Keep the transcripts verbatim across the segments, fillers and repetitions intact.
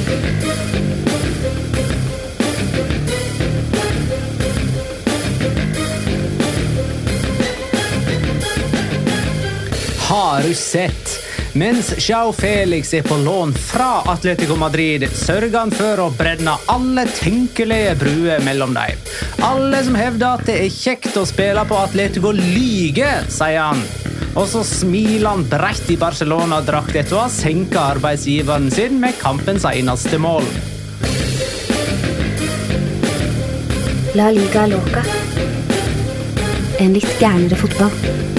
Har du sett? Mens João Felix er på lån fra Atletico Madrid, sørger han for å brenne alle tenkelige bruer mellom dem. Alle som hevder at det er kjekt å spille på Atletico lyger, sier han. Og så smiler han bredt i Barcelona-drakt etter å ha senket arbeidsgiveren sin med kampens eneste mål. La Liga Loca. En litt gærnere fotball.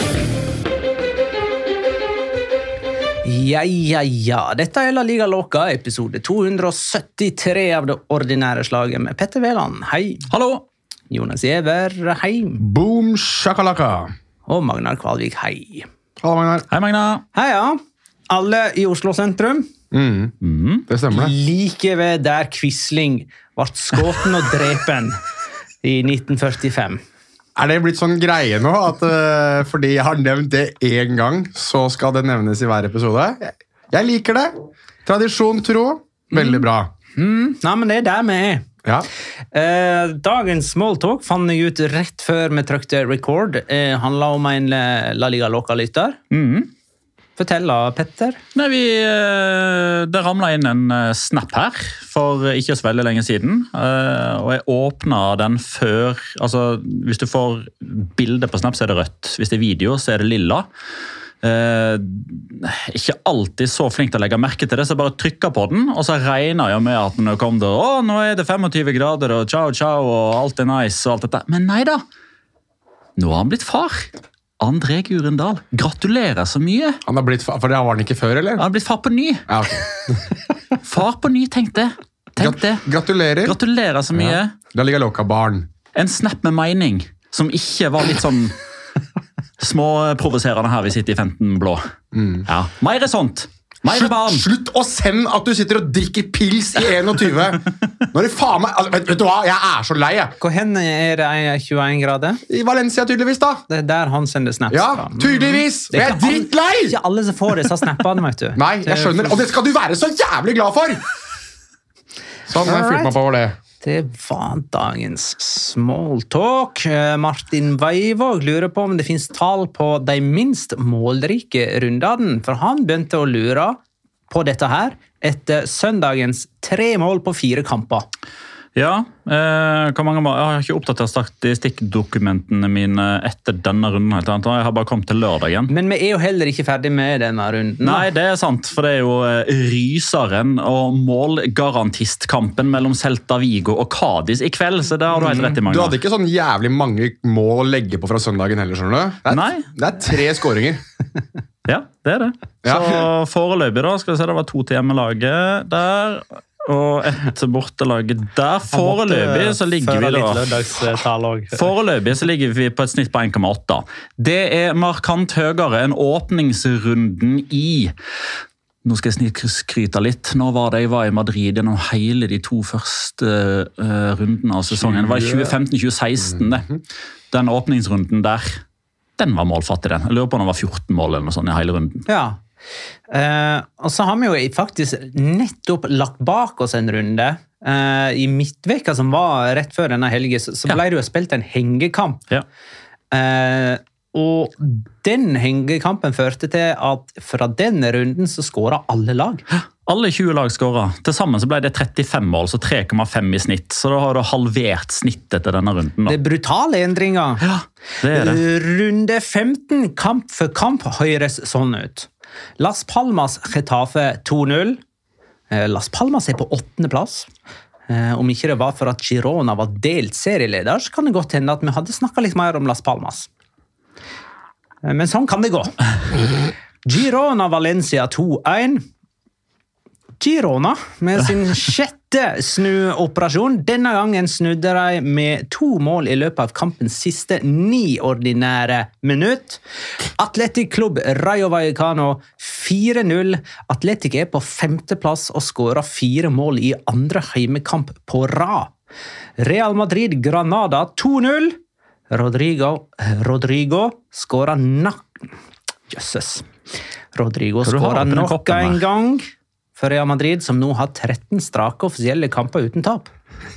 Ja, ja, ja. Dette er La Liga Loca, episode to hundre syttitre av det ordinære slaget med Petter Veland. Hei. Hallo. Jonas Giæver, hei. Boom, shakalaka. Og Magnar Kvalvik, hei. Hallo, Magnar. Hei, Magnar. Hei, ja. Alle i Oslo sentrum. Mm. Mm. Det stemmer det. Like ved der Quisling ble skåten og drepen i nitten førtifem. Er det blitt sånn greie nå, at uh, fordi jeg har nevnt det en gang, så skal det nevnes i hver episode? Jeg, jeg liker det. Tradisjon, tro. Veldig bra. Mm. Nei, men det er der vi er. Ja. Eh, dagens smalltalk fant jeg ut rett før vi trykte record. Eh, handler om en La Liga Loca-lytter. Mhm. Fortell da, Petter. Nei, vi, det ramlet inn en snap her for ikke så veldig lenge siden, og jeg åpnet den før, altså hvis du får bilder på snap så er det rødt, hvis det er video så er det lilla. Eh, ikke alltid så flink til å legge merke til det, så jeg bare trykker på den, og så regner jeg med at når det kom der, å, nå er det tjuefem grader, og ciao, ciao, og alt er nice, og alt dette. Men nei da, nå har han blitt far. André Gurendal, gratulerer så mye. Han har blitt far, for det var han ikke før, eller? Han har blitt far på ny. Ja, ok. Far på ny, tenkte jeg. Tenk det. Gratulerer. Gratulerer så mye. Ja. La Liga Loca barn. En snap med mening, som ikke var litt sånn småprovoserende her vi sitter i femten blå. Mm. Ja, mer er sånt. Slutt, slutt å sende at du sitter og drikker pils i tjueen. Nå er det faen meg, altså, vet, vet du hva, jeg er så lei. Hvor henne er det tjueen grader? I Valencia tydeligvis da. Det er der han sender snaps. Ja, tydeligvis. Mm. Jeg er drittlei. Det er ikke alle som får disse snappene, vet du. Nei, jeg skjønner, og det skal du være så jævlig glad for. Sånn, jeg fylte meg på over det. Det var dagens smalltalk. Martin Veivåg lurer på om det finnes tall på de minst målrike rundene, for han begynte å lure på dette her etter søndagens tre mål på fire kamper. Ja, eh, hvor mange mål? Jeg har ikke oppdatert statistikkdokumentene mine etter denne runden. Helt annet. Jeg har bare kommet til lørdagen. Men vi er jo heller ikke ferdig med denne runden. Nei, det er sant, for det er jo ryseren og målgarantistkampen mellom Celta Vigo og Cádiz i kveld, så det har du helt rett i, Magnar. Du hadde ikke sånn jævlig mange mål å legge på fra søndagen heller, skjønner du? Det er, Nei. Det er tre skåringer. Ja, det er det. Ja. Så foreløpig da, skal vi se, det var to til hjemmelaget der, og ett bortelag der. Foreløpig så ligger vi da Foreløpig så ligger vi på et snitt på en komma åtte. Det er markant høyere enn åpningsrunden i, nå skal jeg skryte litt, nå var det jeg var i Madrid gjennom hele de to første uh, rundene av sesongen. Det var i tjue femten tjue seksten det. Den åpningsrunden der, den var målfattig den. Jeg lurer på om det var fjorten mål eller noe sånt i hele runden. Ja. Uh, og så har vi jo faktisk nettopp lagt bak oss en runde uh, i midtveka som var rett før denne helgen, så, så ble det jo spilt en hengekamp. Ja. Uh, og den hengekampen førte til at fra den runden så skåret alle lag. Alle tjue lag skåret. Til sammen så ble det trettifem mål, så tre komma fem i snitt. Så da har du halvert snittet til denne runden. Da. Det er brutale endringer. Ja, det er det. Runde femten, kamp for kamp, høres sånn ut. Las Palmas Getafe to null. Las Palmas er på åttende plass. Om ikke det var for at Girona var delt serieleder, så kan det godt hende at vi hadde snakket litt mer om Las Palmas. Men sånn kan det gå. Girona Valencia to en. Girona med sin sjette snuoperasjon. Denne gangen snudde de med to mål i løpet av kampens siste ni ordinære minutt. Atletic Club Rayo Vallecano fire null. Atletic er på femteplass og skårer fire mål i andre heimekamp på rad. Real Madrid Granada to null. Rodrigo, Rodrigo skårer nok... Jøsses. Rodrigo skårer nok en gang. for Real Madrid, som nå har tretten strake offisielle kamper uten tap.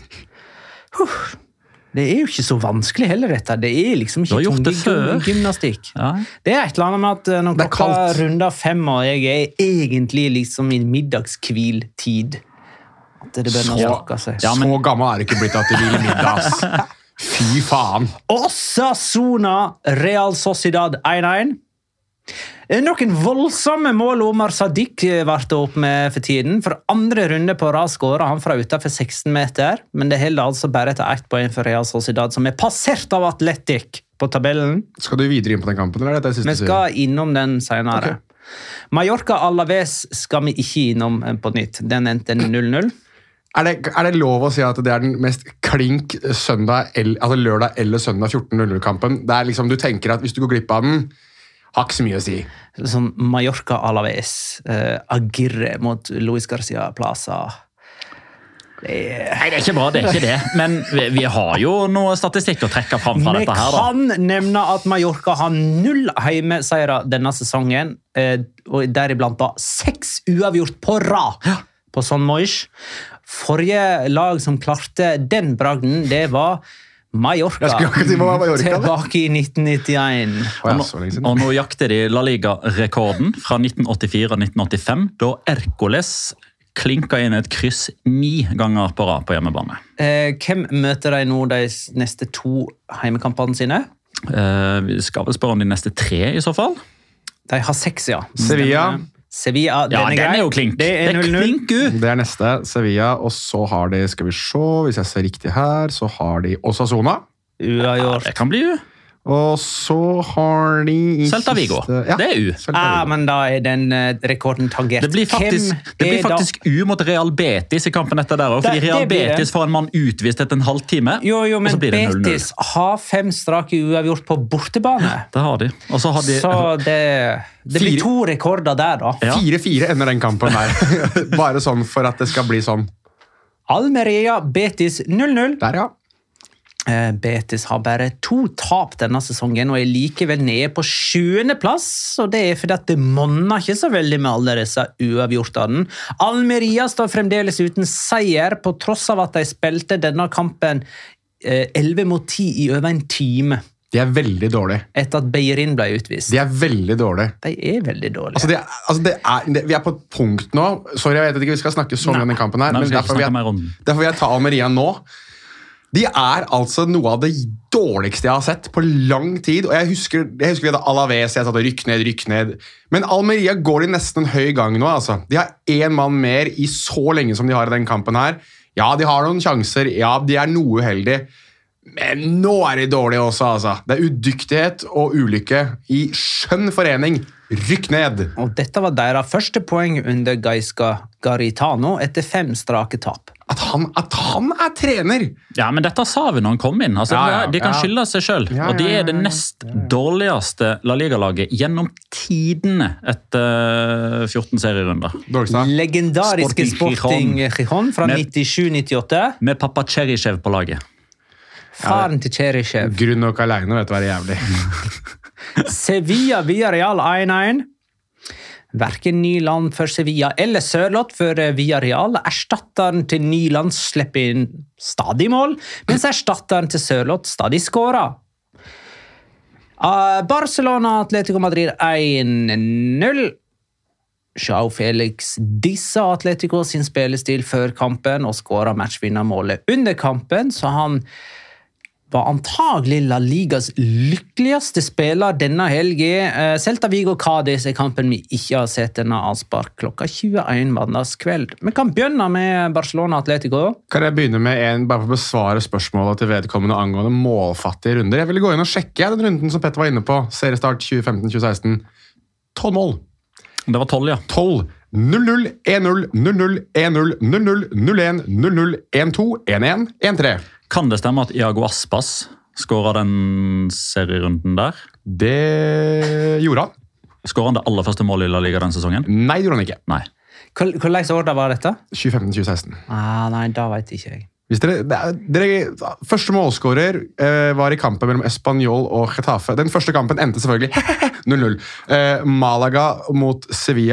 Huh. Det er jo ikke så vanskelig heller, dette. Det er liksom ikke tunge gymnastikk. Ja. Det er et eller annet med at når klokka runder fem, og jeg er egentlig liksom i middagskviltid, at det begynner å snakke seg. Ja, men... Så gammel er det ikke blitt at det hviler middags. Fy faen. Osasuna, Real Sociedad en en. Noen voldsomme mål Omar Sadiq varte opp med for tiden. For andre runde på rad skåret han fra utenfor seksten meter, men det holder altså bare til ett poeng for Real Sociedad, som er passert av Atletic på tabellen. Skal du videre inn på den kampen, eller er dette siste? Vi skal innom den senere. Okay. Mallorca Alaves skal vi ikke innom på nytt. Den endte null null. Er det, er det lov å si at det er den mest klink søndag, altså lørdag eller søndag fjorten null null-kampen? Det er liksom, du tenker at hvis du går glipp av den, har ikke så mye å si. Sånn Mallorca Alaves, uh, Aguirre mot Luis Garcia Plaza. Det er... Nei, det er ikke bra, det er ikke det. Men vi, vi har jo noe statistikk å trekke fram fra vi dette her. Da. Vi kan nevne at Mallorca har null heimeseiere denne sesongen, uh, og deriblant da seks uavgjort på rad ja. På Son Moix. Forrige lag som klarte den bragden, det var Mallorca, Mallorca tilbake i nitten nittien. Og nå, og nå jakter de La Liga-rekorden fra nitten åttifire og nitten åttifem, da Hércules klinka inn et kryss ni ganger på rad på hjemmebane. Eh, hvem møter de nå de neste to heimekampene sine? Eh, vi skal vel spørre om de neste tre i så fall. De har seks, ja. Sevilla. Sevilla, ja, den er, er jo klink. Det er null null. Det er neste, Sevilla, og så har de, skal vi se, hvis jeg ser riktig her, så har de Osasuna. Ja, det kan bli U. Og så har de... Celta Vigo, ja. Det er U. Ja, men da er den uh, rekorden tangert. Det blir faktisk, det blir faktisk U mot Real Betis i kampen etter der, fordi det, Real det Betis får en mann utvist etter en halvtime. Jo, jo, men Betis har fem strake uavgjort på bortebane. Det har de. Og så har de... Så det... Det blir to rekorder der, da. fire fire ender den kampen der. Bare sånn for at det skal bli sånn. Almeria, Betis null null. Der, ja. Betis har bare to tap denne sesongen, og er likevel nede på sjuende plass. Og det er fordi at det monner ikke så veldig med alle disse uavgjortene. Almeria står fremdeles uten seier, på tross av at de spilte denne kampen elleve mot ti i over en time. De er veldig dårlige. Etter at Beirin ble utvist. De er veldig dårlige. De er veldig dårlige. Altså, det er, altså det er, det, vi er på et punkt nå. Sorry, jeg vet ikke, vi skal snakke så mye om den kampen her. Nei, men derfor vil, jeg, derfor vil jeg ta Almeria nå. De er altså noe av det dårligste jeg har sett på lang tid. Og jeg husker, jeg husker vi hadde Alaves, jeg satt og rykk ned, rykk ned. Men Almeria går de nesten en høy gang nå, altså. De har en mann mer i så lenge som de har i den kampen her. Ja, de har noen sjanser. Ja, de er noe uheldige. Men nå er de dårlige også, altså. Det er udyktighet og ulykke i skjønn forening. Rykk ned! Og dette var deres første poeng under Gaisca Garitano etter fem strake tap. At han, at han er trener! Ja, men dette sa vi når han kom inn. Altså, ja, ja, de kan ja. skylde seg selv. Ja, ja, ja, ja. Og de er det nest dårligste La Liga-laget gjennom tidene etter fjorten serierunder. Legendariske Sporting Gijón fra nittisju nittiåtte. Med pappa Cheryshev på laget. Faren til Cheryshev. Grunn nok alene, vet du hva det er jævlig. Sevilla Villarreal en en. Hverken Nyland for Sevilla eller Sørloth for Villarreal. Erstatteren til Nyland slipper inn stadig mål, mens erstatteren til Sørloth stadig skårer. Barcelona Atletico Madrid en null. João Felix dissa Atletico sin spillestil før kampen og skåret matchvinnermålet under kampen, så han var antagelig La Ligas lykkeligste spiller denne helgen. Celta Vigo Cádiz er kampen vi ikke har sett denne avspark klokka tjueen mandagskveld. Vi kan begynne med Barcelona Atletico. Kan jeg begynne med en, bare for å besvare spørsmålet til vedkommende angående målfattige runder? Jeg ville gå inn og sjekke den runden som Petter var inne på. Seriestart tjue femten tjue seksten. tolv mål. Det var tolv, ja. tolv. null null, en null, null null, en null, null null, null en, null null, en to, en en, en tre. Kan det stemme at Iago Aspas skåret den serierunden der? Det gjorde han. Skåret han det aller første målet i La Liga den sesongen? Nei, det gjorde han ikke. Nei. Hvor lenge år da var dette? tjue femten tjue seksten. Ah, nei, da vet ikke jeg. Hvis dere, dere, første målskårer eh, var i kampen mellom Espanyol og Getafe. Den første kampen endte selvfølgelig null null. Eh, Malaga mot Sevilla.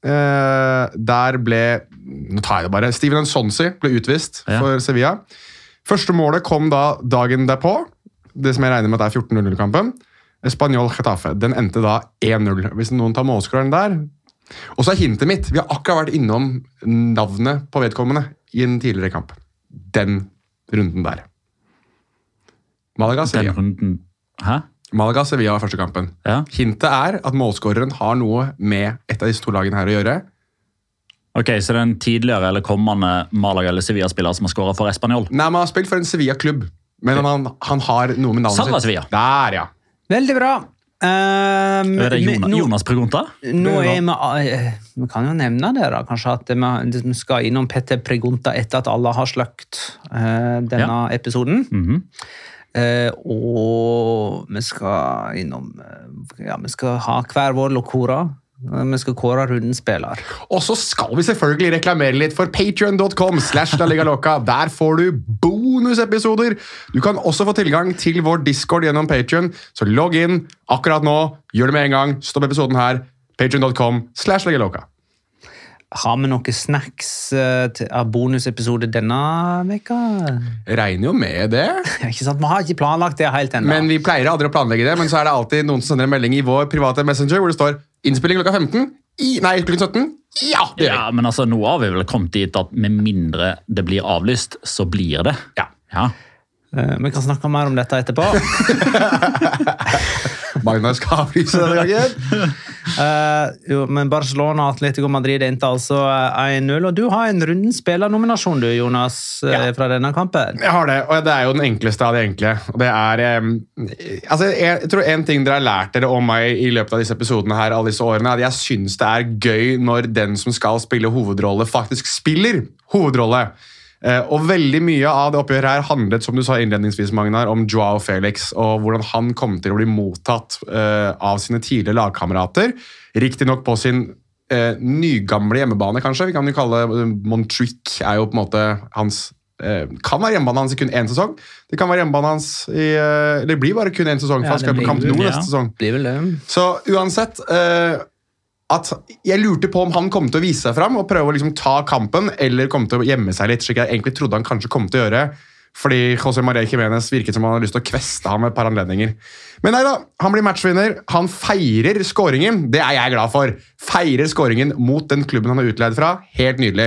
Eh, der ble, nå tar jeg det bare, Steven Nsonsi ble utvist Ja. for Sevilla. Første målet kom da dagen derpå, det som jeg regner med at det er fjorten null-kampen. Espanyol Getafe. Den endte da én null. Hvis noen tar målskåreren der. Og så er hintet mitt. Vi har akkurat vært innom navnet på vedkommende i en tidligere kamp. Den runden der. Malaga Den Sevilla. runden... Hæ? Malaga Sevilla var første kampen. Ja. Hintet er at målskåreren har noe med et av disse to lagene her å gjøre. Ok, så det er en tidligere eller kommende Malaga eller Sevilla-spiller som har skåret for Espanyol. Nei, man har spilt for en Sevilla-klubb, men han, han har noe med navnet Salva sitt. Sevilla. Der, ja. Veldig bra. Um, Er det Jonas, nå, Jonas Pregunta? nå er vi, uh, vi kan jo nevne det da, kanskje at vi, vi skal innom Petter Pregunta etter at alle har sløkt uh, denne episoden. Mhm. Uh, og vi skal innom uh, ja, vi skal ha hver vår lokora. Uh, vi skal kåre rundens spiller. Og så skal vi selvfølgelig reklamere litt for patreon dot com slash La Liga Loca. Der får du bonusepisoder. Du kan også få tilgang til vår Discord gjennom Patreon, så logg inn akkurat nå. Gjør det med en gang. Stopp episoden her. patreon dot com slash La Liga Loca. Har vi noen snacks uh, til, av bonusepisode denne veka? Jeg regner jo med det. Ikke sant? Vi har ikke planlagt det helt enda. Men vi pleier aldri å planlegge det, men så er det alltid noen som sender en melding i vår private messenger hvor det står innspilling klokka femten. I, nei, klokken sytten. Ja, det gjør vi. Ja, men altså, nå har vi vel kommet dit at med mindre det blir avlyst, så blir det. Ja. Ja. Uh, vi kan snakke mer om dette etterpå. Magnar skal avlyse denne gangen. Uh, jo, men Barcelona og Atletico Madrid endte altså én null, og du har en rundens spillernominasjon, du, Jonas, uh, Ja. fra denne kampen. Jeg har det, og det er jo den enkleste av de enkle. Og det er, um, altså, jeg tror en ting dere har lært dere om meg i løpet av disse episodene her, alle disse årene, er at jeg synes det er gøy når den som skal spille hovedrolle faktisk spiller hovedrolle. Uh, og veldig mye av det oppgjøret her handlet, som du sa innledningsvis, Magnar, om Joao Felix og hvordan han kom til å bli mottatt uh, av sine tidligere lagkamerater. Riktig nok på sin uh, nygamle hjemmebane, kanskje. Vi kan jo kalle uh, Montjuic er jo på en måte hans uh, kan være hjemmebane hans i kun én sesong. Det kan være hjemmebane hans i uh, det blir bare kun én sesong, for Ja, han skal det på blir Camp vel, Nou ja. neste sesong. Blir vel det. Så uansett uh, at jeg lurte på om han kom til å vise seg fram og prøve å liksom ta kampen, eller kom til å gjemme seg litt, slik jeg egentlig trodde han kanskje kom til å gjøre, fordi José María Jiménez virket som han hadde lyst til å kveste ham med et par anledninger. Men nei da, han blir matchvinner, han feirer skåringen, det er jeg glad for. Feirer skåringen mot den klubben han er utleid fra, helt nydelig.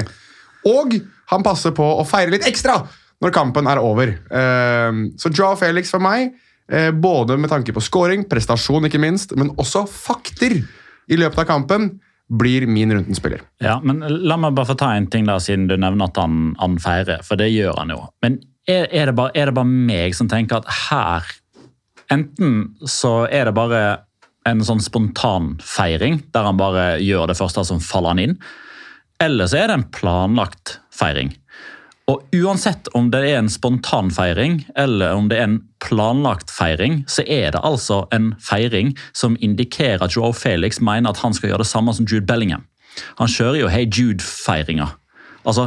Og han passer på å feire litt ekstra når kampen er over. Uh, så Joao Felix for meg, uh, både med tanke på skåring, prestasjon ikke minst, men også fakter i løpet av kampen, blir min rundens spiller. Ja, men la meg bare få ta en ting der, siden du nevner at han, han feirer, for det gjør han jo. Men er, er, det bare, er det bare meg som tenker at her, enten så er det bare en sånn spontan feiring, der han bare gjør det første som faller han inn, eller så er det en planlagt feiring. Og uansett om det er en spontan feiring, eller om det er en planlagt feiring, så er det altså en feiring som indikerer at Joao Felix mener at han skal gjøre det samme som Jude Bellingham. Han kjører jo Hey Jude-feiringa. Altså,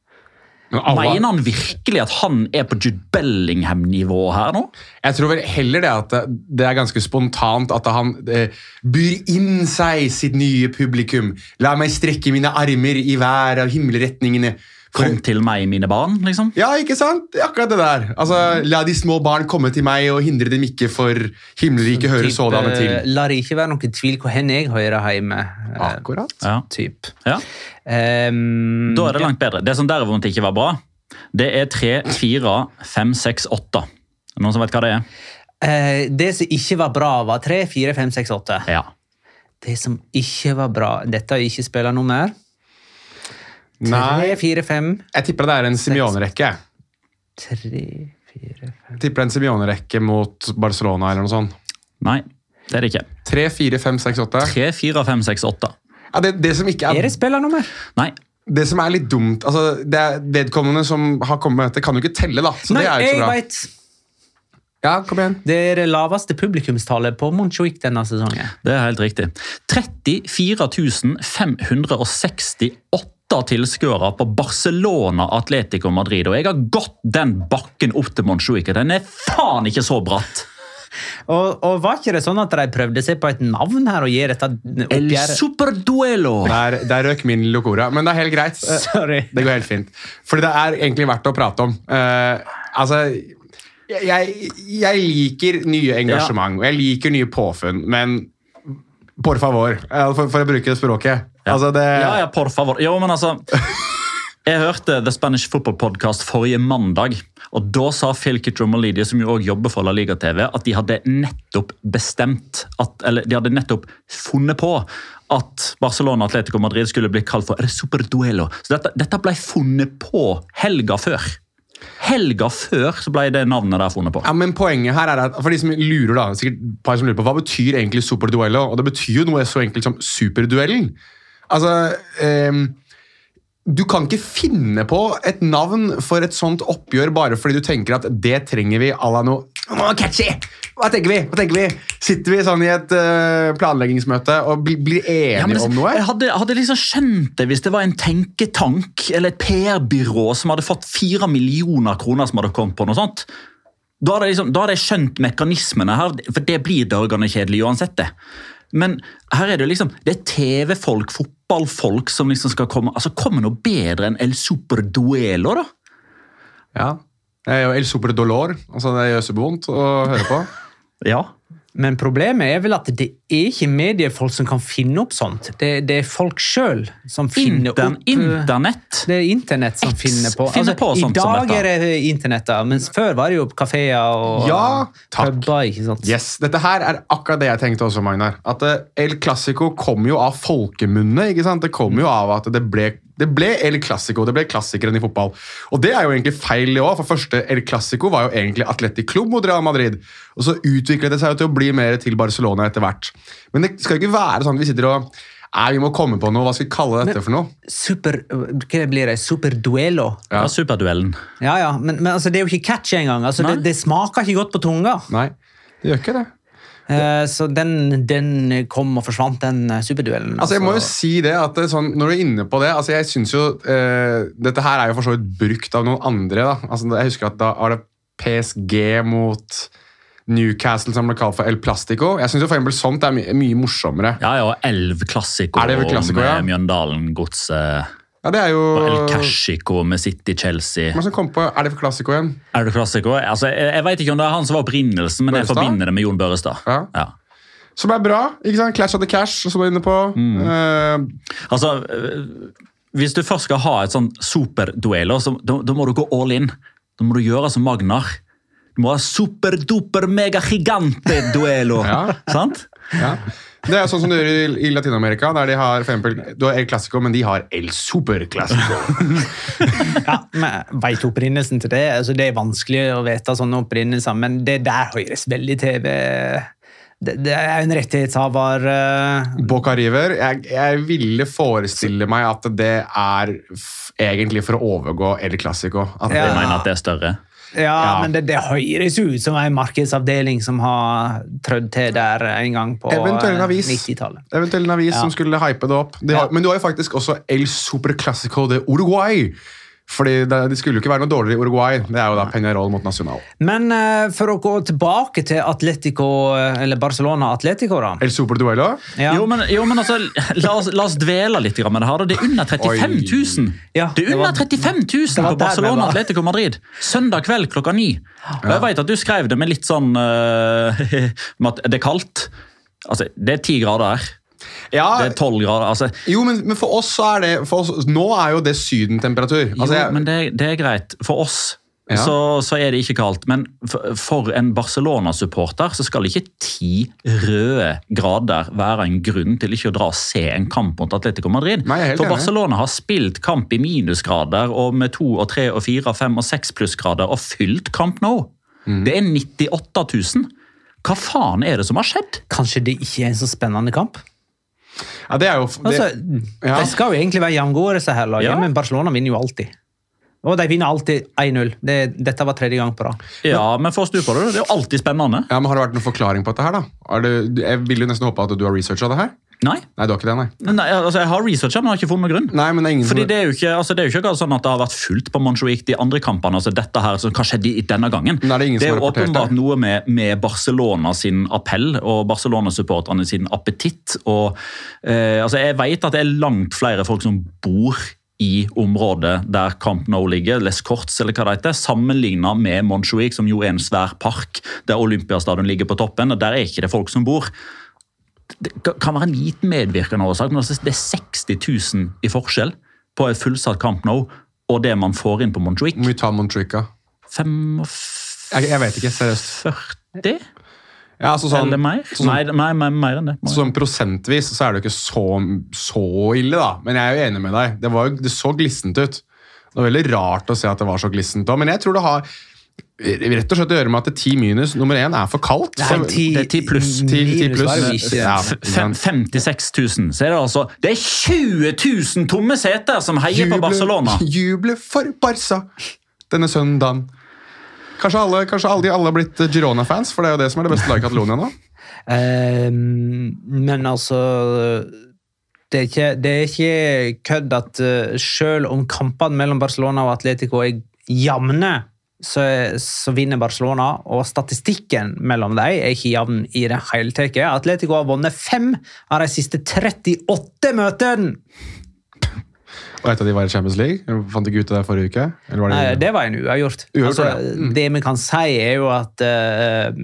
Men alle- mener han virkelig at han er på Jude Bellingham-nivå her nå? Jeg tror vel heller det at det, det er ganske spontant at han eh, byr inn seg sitt nye publikum. La meg strekke mine armer i hver av himmelretningene. Kom til meg, mine barn, liksom. Ja, ikke sant? Det er akkurat det der. Altså, la de små barn komme til meg og hindre dem ikke, for himmelriket hører Typ, sådanne til. eh, La det ikke være noen tvil hvor hen jeg hører hjemme. eh, Akkurat. Ja. Typ. Ja. Um, Da er det langt bedre. Det som derimot ikke var bra, det er tre, fire, fem, seks, åtte. Noen som vet hva det er? eh, det som ikke var bra, var tre, fire, fem, seks, åtte. Ja. Det som ikke var bra, dette er ikke spillernummer. Nei, tre, fire, fem, jeg tipper det er en Simeone-rekke. tre, fire, fem. Jeg tipper det er en Simeone-rekke mot Barcelona eller noe sånt. Nei, det er det ikke. tre, fire, fem, seks, åtte. tre, fire, fem, seks, åtte. Ja, det, det som ikke Er er det spillernummer? Nei, Det som er litt dumt, altså det er vedkommende som har kommet med dette, kan jo ikke telle, da. Så Nei, det er jo ikke jeg så bra. vet. Ja, kom igjen. Det er det laveste publikumstallet på Montjuic denne sesongen. det er helt riktig. trettifire tusen fem hundre sekstiåtte tilskuere på Barcelona Atletico Madrid, og jeg har gått den bakken opp til Montjuic, og den er faen ikke så bratt. og, og var ikke det sånn at de prøvde seg på et navn her og gi dette oppgjøret? El Superduelo. Der, der røk min locora, men det er helt greit. Sorry. Det går helt fint. Fordi det er egentlig verdt å prate om. Uh, altså, jeg, jeg liker nye engasjement, ja. Og jeg liker nye påfunn, men por favor, for, for å bruke språket. Ja. Altså det... ja, ja, por favor. Jo, men altså... Jeg hørte The Spanish Football Podcast forrige mandag, og da sa Phil Kitromolidi, som jo også jobber for La Liga T V, at de hadde nettopp bestemt, at, eller de hadde nettopp funnet på at Barcelona og Atletico Madrid skulle bli kalt for El Superduelo. Så dette, dette ble funnet på helga før. Helga før så ble det navnet der funnet på. Ja, men poenget her er at, for de som lurer da, sikkert et par som lurer på, hva betyr egentlig Superduelo? Og det betyr jo noe så enkelt som superduellen. Altså... Um, Du kan ikke finne på et navn for et sånt oppgjør bare fordi du tenker at det trenger vi à la noe oh, catchy! Hva tenker vi? Hva tenker vi? Sitter vi sånn i et uh, planleggingsmøte og blir, blir enige ja, det, om noe? Jeg hadde, hadde liksom skjønt det hvis det var en tenketank eller et P R-byrå som hadde fått fire millioner kroner som hadde kommet på noe sånt. Da hadde, liksom, da hadde jeg skjønt mekanismene her, for det blir dørgende kjedelig uansett det. Men her er det liksom, det er T V-folk, fotballfolk som liksom skal komme, altså kommer noe bedre enn El Superduelo da? Ja, det er jo El Superdolor, altså det gjør så vondt å høre på. Ja. Men problemet er vel at det er ikke mediefolk som kan finne opp sånt. Det, det er folk selv som finner Intern, opp... Internett. Det er internett som X finner på. finner på altså, sånt I dag som er det internett, mens før var det jo kaféer og ja, takk. puber, ikke sant? Yes, dette her er akkurat det jeg tenkte også, Magnar. At El Clasico kom jo av folkemunne, ikke sant? Det kom jo av at det ble... Det ble El Clasico, det ble klassikeren i fotball. Og det er jo egentlig feil i år, for første El Clasico var jo egentlig Athletic Club mot Real Madrid. Og så utviklet det seg til å bli mer til Barcelona etter hvert. Men det skal ikke være sånn at vi sitter og nei, vi må komme på noe, hva skal vi kalle dette men, for noe? Super, hva blir det? Superduelo? Ja, superduellen. Ja, ja, men, men altså, det er jo ikke catchy engang. Altså, det, det smaker ikke godt på tunga. Nei, det gjør ikke det. Uh, så den, den kom og forsvant, den superduellen. Altså, jeg må jo si det, at det, sånn, når du er inne på det, altså jeg synes jo, uh, dette her er jo for så vidt brukt av noen andre da. Altså, jeg husker at da var det P S G mot Newcastle som ble kalt for El Plastico. Jeg synes jo for eksempel sånt er my mye morsommere. Ja, ja, Elv Classico, er det vel Classico, ja? Med Mjøndalen Godset. Ja, det er jo... Og El Clasico med City Chelsea. Men som kom på, er det for Classico igjen? Er det Classico? Altså, jeg, jeg vet ikke om det er han som var opprinnelsen, men Børrestad? Jeg forbinder det med Jon Børrestad. Ja. Ja. Som er bra, ikke sant? Clash of the Cash, som var inne på. Mm. Uh, altså, hvis du først skal ha et sånn superduelo, så da, da må du gå all in. Da må du gjøre som Magnar. Du må ha super-duper mega-gigante duelo. Ja. Sant? Ja. Det er sånn som du gjør i, i Latinamerika, der de har for eksempel, du har El Clasico, men de har El Super Clasico. Ja, men vet opprinnelsen til det? Altså, det er vanskelig å vite sånne opprinnelser, men det der høres veldig T V... Det, det er en rettighetshaver... Uh... Boca River, jeg, jeg ville forestille meg at det er f egentlig for å overgå El Clasico. At ja. det, Jeg mener at det er større. Ja, ja, men det, det høres ut som en markedsavdeling som har trødd til der en gang på nittitallet. Eventuelt en avis ja. som skulle hype det opp. De har, ja. Men du har jo faktisk også El Super Clasico de Uruguay. Fordi det, det skulle jo ikke være noe dårligere i Uruguay. Det er jo da Peñarol mot Nacional. Men uh, for å gå tilbake til Atletico, eller Barcelona Atletico da. El Super Duelo? Ja. Jo, men, jo, men altså, la oss, la oss dvele litt med det her. Det er under trettifem tusen. Ja, det er under trettifem tusen på Barcelona Atletico Madrid. Søndag kveld klokka ni. Ja. Jeg vet at du skrev det med litt sånn uh, at det er kaldt. Altså, det er ti grader her. Ja, det er tolv grader. Altså. Jo, men, men for oss så er det for oss, nå er jo det sydentemperatur. Altså, jo, men det, det er greit. For oss ja. så, så er det ikke kaldt. Men for, for en Barcelona-supporter så skal ikke ti røde grader være en grunn til ikke å dra og se en kamp mot Atletico Madrid. Nei, for Barcelona har spilt kamp i minusgrader og med to og tre og fire og fem og seks plussgrader og fylt Camp Nou. Mm. Det er nittiåtte tusen. Hva faen er det som har skjedd? Kanskje det ikke er en så spennende kamp? Ja, det er jo... Det, altså, ja. De skal jo egentlig være jevngåere seg her, laget, ja. Men Barcelona vinner jo alltid. Og de vinner alltid en null. Det, dette var tredje gang på da. Ja, men først du på det, det er jo alltid spennende. Ja, men har det vært noen forklaring på dette her da? Det, jeg vil jo nesten håpe at du har researchet det her. Nei. Nei, du har ikke det, nei. Nei, altså Jeg har researchet, men jeg har ikke funnet noen grunn. Nei, men det er ingen Fordi som... det er jo ikke, altså det er jo ikke sånn at det har vært fullt på Montjuic de andre kampene. altså dette her, så Hva skjedde i denne gangen? Nei, det er ingen det er som jo har rapportert åpenbart det. noe med, med Barcelona sin appell og Barcelona-supporterne sin appetitt. og eh, altså Jeg vet at det er langt flere folk som bor i området der Camp Nou ligger, Les Corts eller hva det heter, sammenlignet med Montjuic, som jo er en svær park der Olympiastadion ligger på toppen, og der er ikke det folk som bor. Det kan være en liten medvirkende årsak, men det er seksti tusen i forskjell på et fullsatt Camp Nou og det man får inn på Montjuic. Hvor mye tar Montjuic? femogførti? Jeg, jeg vet ikke, seriøst. Ja, altså sånn, eller mer? Sånn, nei, nei, mer, mer enn det. Sånn prosentvis så er det jo ikke så, så ille, da. Men jeg er jo enig med deg. Det, var jo, det så glissent ut. Det var veldig rart å se at det var så glissent også, men jeg tror det har rett og slett å gjøre med at ti minus nummer én er for kaldt. Nei, ti, det er ti pluss. ti, ti minus pluss. var det jo ikke. Ja, Fem, femtiseks tusen. Så er det altså Det er tjue tusen tomme seter som heier på Barcelona. Juble for Barca denne søndagen. Kanskje alle, kanskje alle, alle har blitt Girona-fans, for det er jo det som er det beste laget i Catalonia nå. Um, men altså det er ikke, det er ikke kødd at uh, selv om kampene mellom Barcelona og Atletico er jevne, så, så vinner Barcelona, og statistikken mellom dem er ikke jevn i det hele tatt. Atletico har vunnet fem av de siste trettiåtte møtene. Og et av de var i Champions League. Fant du ikke ut av det forrige uke? Eller var det... Nei, det var en uavgjort. Uavgjort, altså, ja. Mm. Det vi kan si er jo at uh,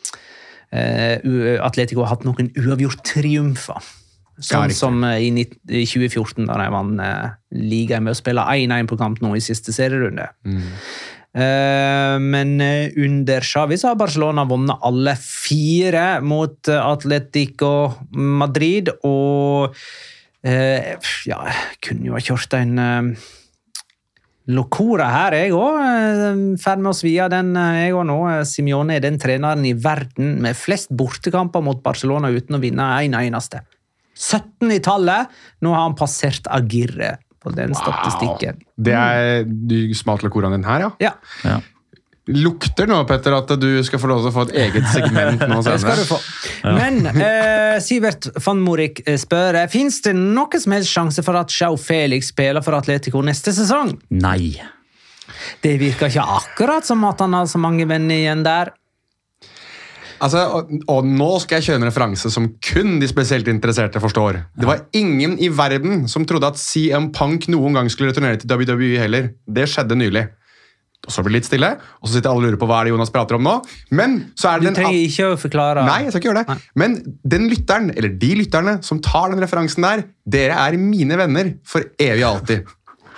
uh, Atletico har hatt noen uavgjort triumfer. Sånn Ja, som uh, i, i tjue fjorten, da de vant uh, ligaen med å spille én én på kamp nå i siste serierunde. Mm. Uh, men uh, under Xavi så har Barcelona vunnet alle fire mot uh, Atletico Madrid, og uh, ja, jeg kunne jo ha kjørt en uh, Locora her, jeg også. Ferdig med å svi av den, jeg også nå. Simeone er den treneren i verden med flest bortekamper mot Barcelona uten å vinne en eneste. sytten i tallet. Nå har han passert Aguirre på den wow. statistikken. Det er du smalt Locoraen din her, ja? Ja. ja. Lukter nå, Petter, at du skal få lov til å få et eget segment nå senere. Det skal du få. Ja. Men eh, Sivert van Morik spør, finnes det noen som helst sjanse for at João Felix spiller for Atletico neste sesong? Nei. Det virker ikke akkurat som at han har så mange venner igjen der. Altså, og, og nå skal jeg kjøre en referanse som kun de spesielt interesserte forstår. Det var ingen i verden som trodde at C M Punk noen gang skulle returnere til W W E heller. Det skjedde nylig. Og så blir det litt stille, og så sitter alle og lurer på hva er det Jonas prater om nå. Men så er det du den... trenger ikke å forklare... Nei, jeg skal ikke gjøre det. Nei. Men den lytteren, eller de lytterne som tar den referansen der, dere er mine venner for evig og alltid.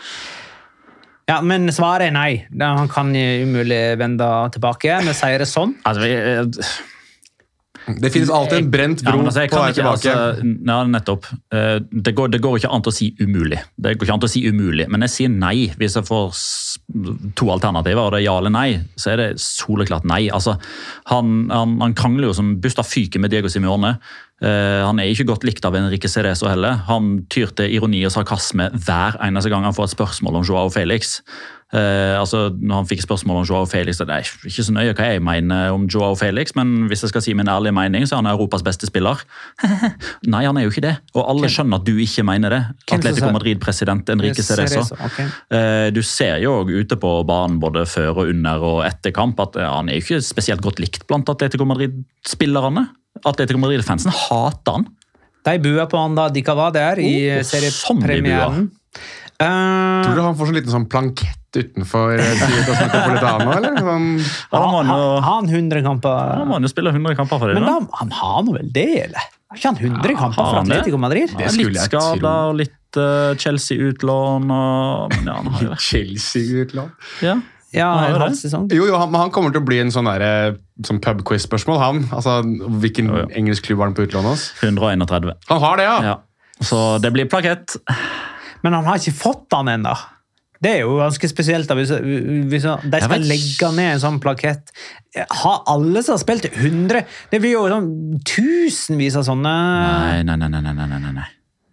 Ja, men svaret er nei. Han kan umulig vende tilbake. Vi sier det sånn. Altså, vi... Det finnes alltid en brent bro ja, altså, på vei tilbake. Altså, ja, nettopp. Det går, det går ikke an til å si umulig. Det går ikke an til å si umulig, men jeg sier nei. Hvis jeg får to alternativer, og det er ja eller nei, så er det soleklart nei. Altså, han, han, han krangler jo som busta fyke med Diego Simeone. Uh, han er ikke godt likt av Enrique Cerezo heller. Han tyr til ironi og sarkasme hver eneste gang han får et spørsmål om João Felix. Uh, altså, når han fikk spørsmål om João Felix, det er ikke så nøye hva jeg mener om João Felix, men hvis jeg skal si min ærlige mening, så er han Europas beste spiller. Nei, han er jo ikke det. Og alle skjønner at du ikke mener det. Atletico Madrid-president Enrique Cerezo. Okay. Uh, du ser jo ute på banen både før og under og etter kamp at uh, han er jo ikke spesielt godt likt blant Atletico Madrid-spillerne. Atletico Madrid-fansen hater han. De buer på han da de ikke var der i oh, seriepremieren. Uh, Tror du han får sånn liten sånn plankett utenfor Metropolitano, eller? Sånn, han har han hundre kamper. Han må jo spille hundre kamper for det. Men da, han har noe vel det, eller? Har ikke han hundre ja, kamper for Atletico Madrid? Ja, litt skada og litt uh, Chelsea-utlån. Og, ja, han har jo det. Chelsea-utlån? Ja. Ja, en halv sesong. Jo, jo, han, han kommer til å bli en sånn, der, sånn pub-quiz-spørsmål, han. Altså, hvilken jo, jo. engelsk klubb har han på utlån hos? hundre enogtredve. Han har det, ja. ja. Så det blir plakett. Men han har ikke fått han ennå. Det er jo ganske spesielt da, hvis, hvis de skal legge ned en sånn plakett. Har alle som har spilt hundre? Det blir jo sånn tusenvis av sånne... Nei, nei, nei, nei, nei, nei, nei.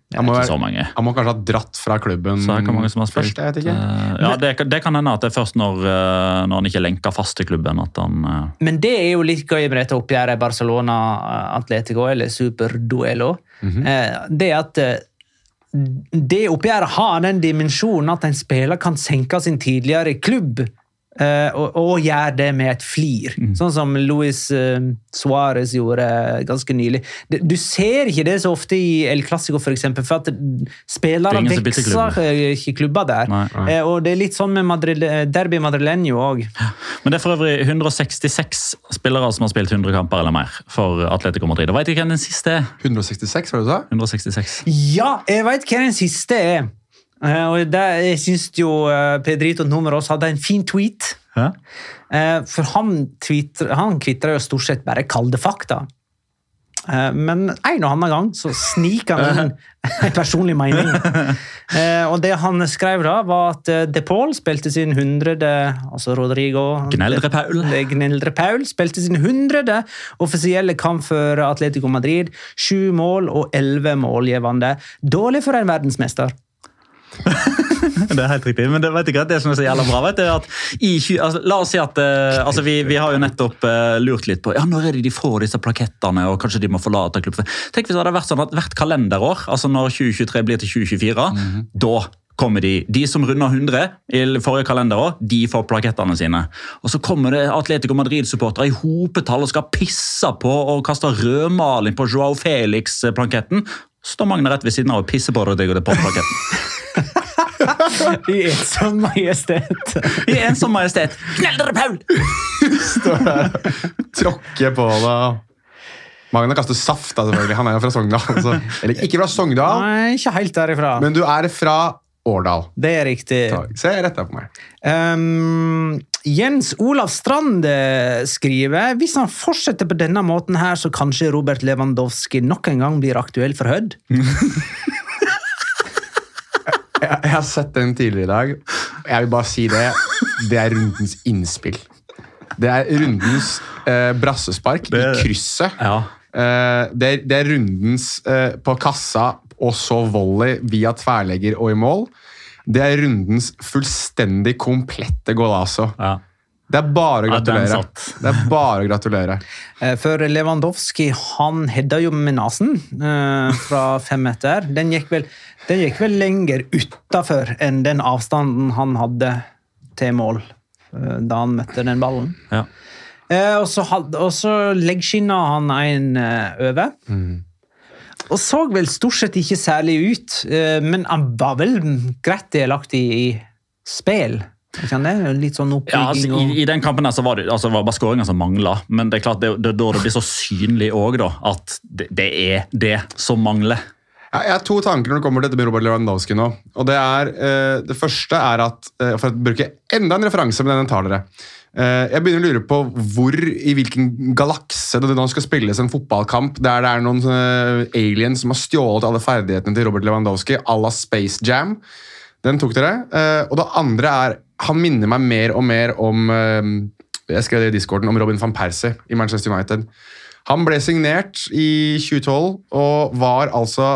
Det er ikke så mange. Han må kanskje ha dratt fra klubben. Så er det mange som har spilt. Jeg vet ikke. Uh, ja, det, det kan hende at det er først når, uh, når han ikke lenker fast til klubben at han... Uh... Men det er jo litt gøy med dette oppgjøret Barcelona-Atletico, eller Superduelo. Mm-hmm. uh, det at uh, det oppgjøret har den dimensjonen at en spiller kan senke sin tidligere klubb Uh, og, og gjør det med et flir, mm. sånn som Luis uh, Suarez gjorde ganske nylig. Det, du ser ikke det så ofte i El Clasico for eksempel, for at spillere vekser ikke klubber der. Nei, nei. Uh, og det er litt sånn med Madrid, Derby Madrileño også. Men det er for øvrig one hundred sixty-six spillere som har spilt hundre kamper eller mer for Atletico Madrid. Jeg vet ikke hvem den siste er. one hundred sixty-six, var det du sa? one hundred sixty-six. Ja, jeg vet hvem den siste er. Uh, og der, jeg synes jo uh, Pedrito Números hadde en fin tweet. Ja? Uh, for han, tweeter, han kvittrer jo stort sett bare kalde fakta. Uh, men en og annen gang så sniker han en personlig mening. Uh, og det han skrev da var at uh, De Paul spilte sin hundrede, altså Rodrigo Gneldre Paul. Gneldre Paul spilte sin hundrede offisielle kamp for Atletico Madrid. Sju mål og elleve målgivende. Dårlig for en verdensmester. Det er helt riktig, men det vet ikke at det som er så jævla bra vet er at i, altså, la oss si at uh, altså, vi, vi har jo nettopp uh, lurt litt på ja, når er det de får disse plakettene og kanskje de må forlate klubben. Tenk hvis det hadde vært sånn at hvert kalenderår, altså når tjue tjuetre blir til tjue tjuefire, mm-hmm. da kommer de, de som runder hundre i forrige kalenderår, de får plakettene sine. Og så kommer det Atletico Madrid-supportere i hopetall og skal pisse på og kaste rødmaling på Joao Felix-planketten. Så står Magne rett ved siden av og pisser på det og det på plaketten. I ensom majestet. I ensom majestet. Gneldre Paul! Står der, tråkker på det. Magne kaster saft, da, selvfølgelig. Han er jo fra Sogndal. Altså. Eller ikke fra Sogndal. Nei, ikke helt derifra. Men du er fra Årdal. Det er riktig. Takk. Se rett der på meg. Um, Jens Olav Strand skriver, hvis han fortsetter på denne måten her, så kanskje Robert Lewandowski nok en gang blir aktuell for Hødd. Jeg, jeg har sett den tidligere i dag. Jeg vil bare si det. Det er rundens innspill. Det er rundens eh, brassespark det, i krysset. Ja. Eh, det, er, det er rundens eh, på kassa og så volley via tverlegger og i mål. Det er rundens fullstendig komplette golazo. Ja. Det er bare å gratulere. Ja, det er bare å gratulere. For Lewandowski, han hedda jo med nasen eh, fra fem meter. Den gikk vel, den gikk vel lenger utenfor enn den avstanden han hadde til mål eh, da han møtte den ballen. Ja. Eh, og så, had, og så leggskinna han en eh, over. Mm. Og så vel stort sett ikke særlig ut, eh, men han var vel greit delaktig i spill. Kan det? Litt sånn ja, altså, i, I den kampen der så var det altså, var bare skåringen som manglet, men det er klart det, det, da det blir så synlig også da, at det, det er det som mangler. Ja, jeg har to tanker når det kommer til dette med Robert Lewandowski nå, og det er, eh, det første er at, eh, for å bruke enda en referanse med denne talere, eh, jeg begynner å lure på hvor, i hvilken galakse det nå skal spilles en fotballkamp, der det er noen eh, aliens som har stjålet alle ferdighetene til Robert Lewandowski, à la Space Jam. Den tok dere. Uh, og det andre er, han minner meg mer og mer om, uh, jeg skrev det i Discorden, om Robin van Persie i Manchester United. Han ble signert i tjue tolv og var altså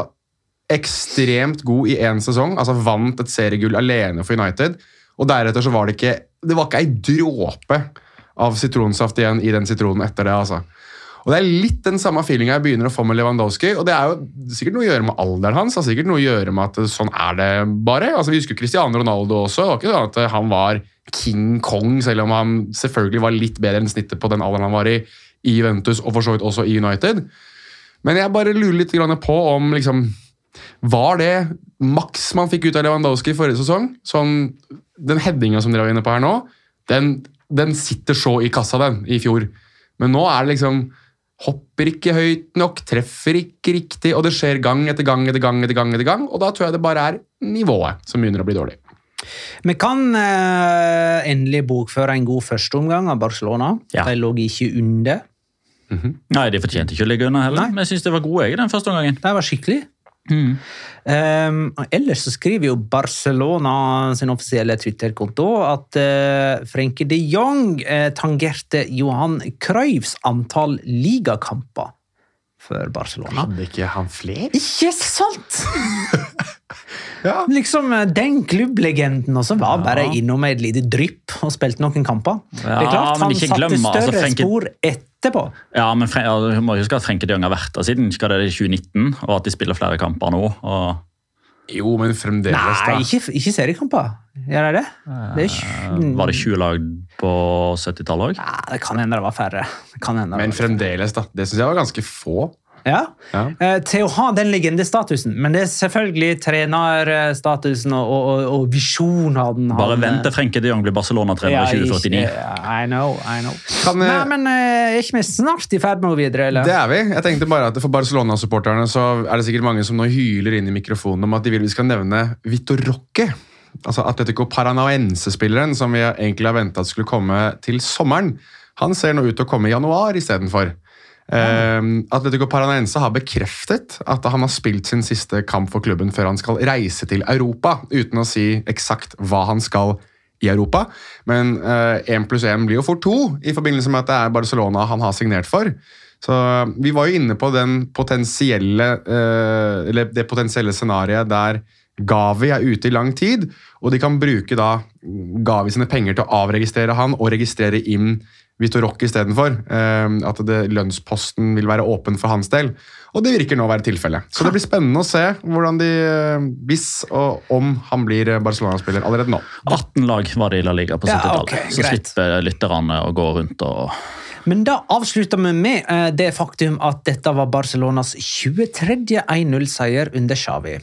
ekstremt god i en sesong, altså vant et seriegull alene for United, og deretter så var det ikke, det var ikke en dråpe av sitronsaft igjen i den sitronen etter det, altså. Og det er litt den samme feelingen jeg begynner å få med Lewandowski, og det er jo sikkert noe å gjøre med alderen hans, det er sikkert noe å gjøre med at sånn er det bare. Altså, vi husker Cristiano Ronaldo også, det var ikke sånn at han var King Kong, selv om han selvfølgelig var litt bedre enn snittet på den alderen han var i, i Juventus, og for så vidt også i United. Men jeg bare lurer litt på om, liksom, var det maks man fikk ut av Lewandowski i forrige sesong? Sånn, den headingen som dere var inne på her nå, den, den sitter så i kassa den, i fjor. Men nå er det liksom hopper ikke høyt nok, treffer ikke riktig, og det skjer gang etter gang etter gang etter gang etter gang, og da tror jeg det bare er nivået som begynner å bli dårlig. Vi kan eh, endelig bokføre en god førsteomgang av Barcelona. Ja. De lå ikke under. Mm-hmm. Nei, de fortjente ikke å ligge under heller, Nei. Men jeg synes det var gode i den første omgangen. Det var skikkelig. Mm. Um, ellers så skriver jo Barcelona sin offisielle Twitter-konto at uh, Frenkie de Jong uh, tangerte Johan Cruyffs antall ligakamper for Barcelona. Hadde ikke han flere? Ikke sant? Ja. Liksom den klubblegenden også var Ja. bare innom et lite drypp og spilte noen kamper. Ja, det er klart men han ikke satte glemme, større altså, Frenkie- spor etterpå. Ja, men Fren- ja, du må huske at Frenkie de Jong har vært der siden skal det i tjue nitten, og at de spiller flere kamper nå. Og... Jo, men fremdeles Nei, da. ikke, ikke seriekamper. Gjør jeg det? det er Eh, Var det tjue lag på syttitallet òg? Ja, det kan hende det var færre. Det kan hende det Men var fremdeles, da. Det synes jeg var ganske få. Ja, Ja. eh, til å ha den legendestatusen. Men det er selvfølgelig trenerstatusen og, og, og visjonene. Bare han, vent til Frenkie de Jong blir Barcelona-trener ja, i tjue førtini. ikke- I know, I know. Kan, Nei, eh, men eh, er ikke vi snart i ferd med å videre, eller? Det er vi. Jeg tenkte bare at For Barcelona-supporterne så er det sikkert mange som nå hyler inn i mikrofonen om at de vil vi skal nevne Vitor Roque. Altså Atletico Paranaense-spilleren som vi egentlig har ventet skulle komme til sommeren. Han ser nå ut til å komme i januar i stedet for. Uh, Atletico Paranaense har bekreftet at han har spilt sin siste kamp for klubben før han skal reise til Europa, uten å si eksakt hva han skal i Europa. Men én pluss én blir jo fort to, i forbindelse med at det er Barcelona han har signert for. Så vi var jo inne på den potensielle, uh, eller det potensielle scenariet der Gavi er ute i lang tid, og de kan bruke da Gavi sine penger til å avregistrere han og registrere inn Vitor Roque i stedet for. At det, lønnsposten vil være åpen for hans del. Og det virker nå å være tilfellet. Så det blir spennende å se hvordan de, hvis og om han blir Barcelona-spiller allerede nå. atten lag var det i La Liga på Ja, syttitallet. ok, så greit. slipper lytterne å gå rundt og... Men da avslutter vi med eh, det faktum at dette var Barcelonas tjuetredje en null-seier under Xavi.